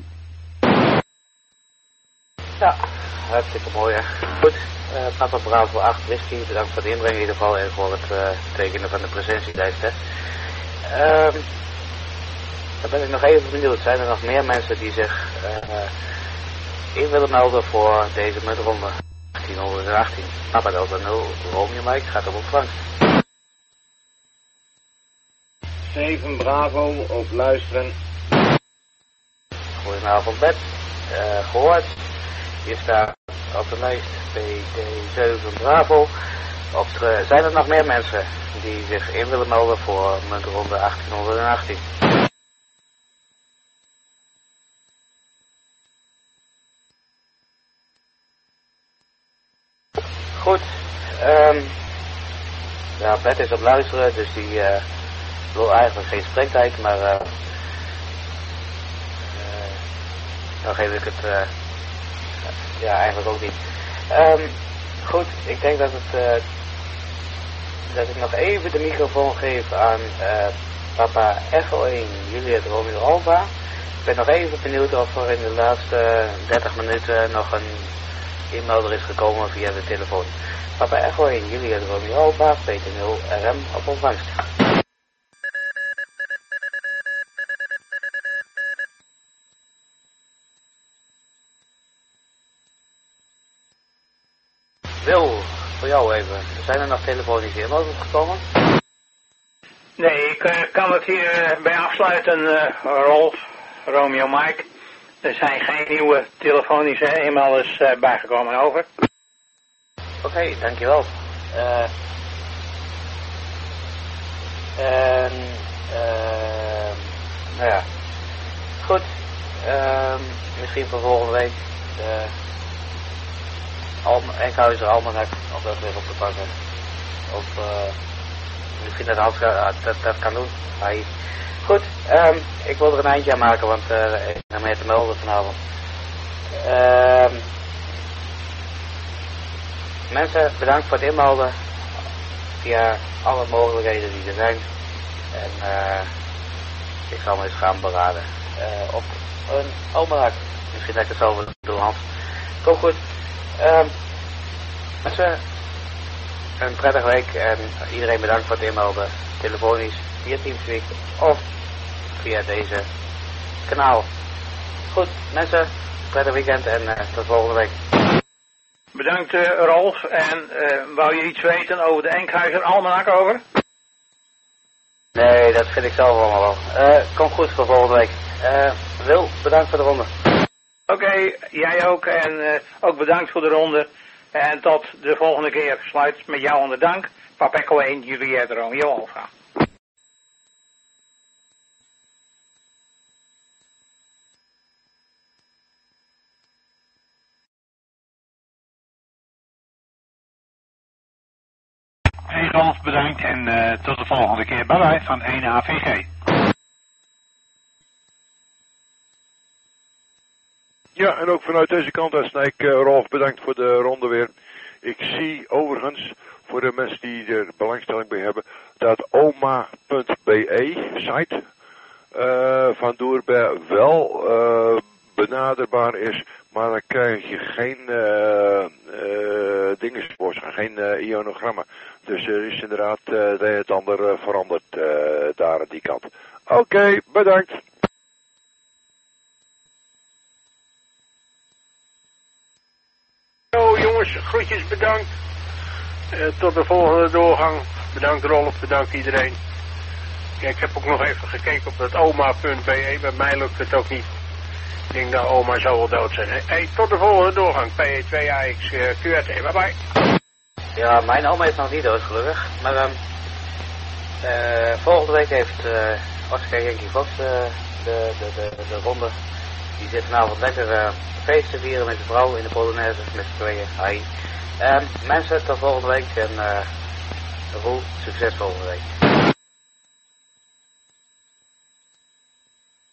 Ja, hartstikke mooi, hè. Goed, uh, Papa Bravo acht Whisky, bedankt voor de inbreng in ieder geval en voor het uh, tekenen van de presentielijst, hè. Um, dan ben ik nog even benieuwd, zijn er nog meer mensen die zich uh, in willen melden voor deze muntronde? achttienhonderdachttien. Papa Delta nul Romeo Mike gaat op ontvangst. zeven Bravo op luisteren. Goedenavond Bert, uh, gehoord. Hier staat op de lijst P D zeven Bravo. Op de, zijn er nog meer mensen die zich in willen melden voor muntronde achttienhonderdachttien? Goed, um, ja, Bert is op luisteren, dus die uh, wil eigenlijk geen spreektijd, maar uh, uh, dan geef ik het uh, ja, eigenlijk ook niet. Um, goed, ik denk dat het uh, dat ik nog even de microfoon geef aan uh, Papa Echo één Juliet Romeo Alba. Ik ben nog even benieuwd of er in de laatste dertig minuten nog een e-mail is gekomen via de telefoon. Papa Echo één Juliet Romeo Alba, P T nul R M op ontvangst. Wil, voor jou even. Zijn er nog telefonische e-mails gekomen? Nee, ik uh, kan het hier uh, bij afsluiten, uh, Rolf, Romeo Mike. Er zijn geen nieuwe telefonische e-mails uh, bijgekomen, over. Oké, okay, dankjewel. Uh, en, uh, nou ja, goed. Uh, misschien voor volgende week de Alm- Enkhuizer Almanak, of dat weer op te pakken. Of uh, misschien dat Hans uh, dat, dat kan doen. Hi. Goed, um, ik wil er een eindje aan maken, want uh, ik heb meer te melden vanavond. Um, mensen, bedankt voor het inmelden via alle mogelijkheden die er zijn. En uh, ik zal me eens gaan beraden uh, op een almanak. Misschien dat ik het zo wil doen, Hans. Kom goed. Um, mensen, een prettige week en iedereen bedankt voor het inmelden. Telefonisch, via Teamspeak of via deze kanaal. Goed, mensen, prettig weekend en uh, tot volgende week. Bedankt uh, Rolf. En uh, wou je iets weten over de Enkhuizer Almanak, over? Nee, dat vind ik zelf allemaal wel. Uh, kom goed voor volgende week. Uh, Wil, bedankt voor de ronde. Oké, okay, jij ook. En uh, ook bedankt voor de ronde. En tot de volgende keer. Sluit met jou onder dank. Papa Echo één, Juliet Romeo Alpha. Hey Rolf, bedankt en uh, tot de volgende keer. Bye bye van één A V G. Ja, en ook vanuit deze kant uit Snijk, uh, Rolf, bedankt voor de ronde weer. Ik zie overigens, voor de mensen die er belangstelling bij hebben, dat oma punt b e site uh, van Doerbe wel uh, benaderbaar is, maar dan krijg je geen uh, uh, uh, dingetjes en geen uh, ionogrammen. Dus er is inderdaad uh, het een en het ander uh, veranderd uh, daar aan die kant. Oké, okay, bedankt. Zo jongens, groetjes, bedankt. Uh, tot de volgende doorgang. Bedankt Rolf, bedankt iedereen. Ja, ik heb ook nog even gekeken op dat oma punt b e. Bij mij lukt het ook niet. Ik denk dat oma zou wel dood zijn. Hey, tot de volgende doorgang. P E twee A X uh, Q R T. Bye bye. Ja, mijn oma is nog niet dood gelukkig. Maar um, uh, volgende week heeft uh, Oscar Yankee Fox uh, de, de, de, de ronde. Die zit vanavond lekker uh, feest te vieren met zijn vrouw in de Polonaise met z'n tweeën. Hi. Um, mensen, tot volgende week en uh, Roel, succes volgende week.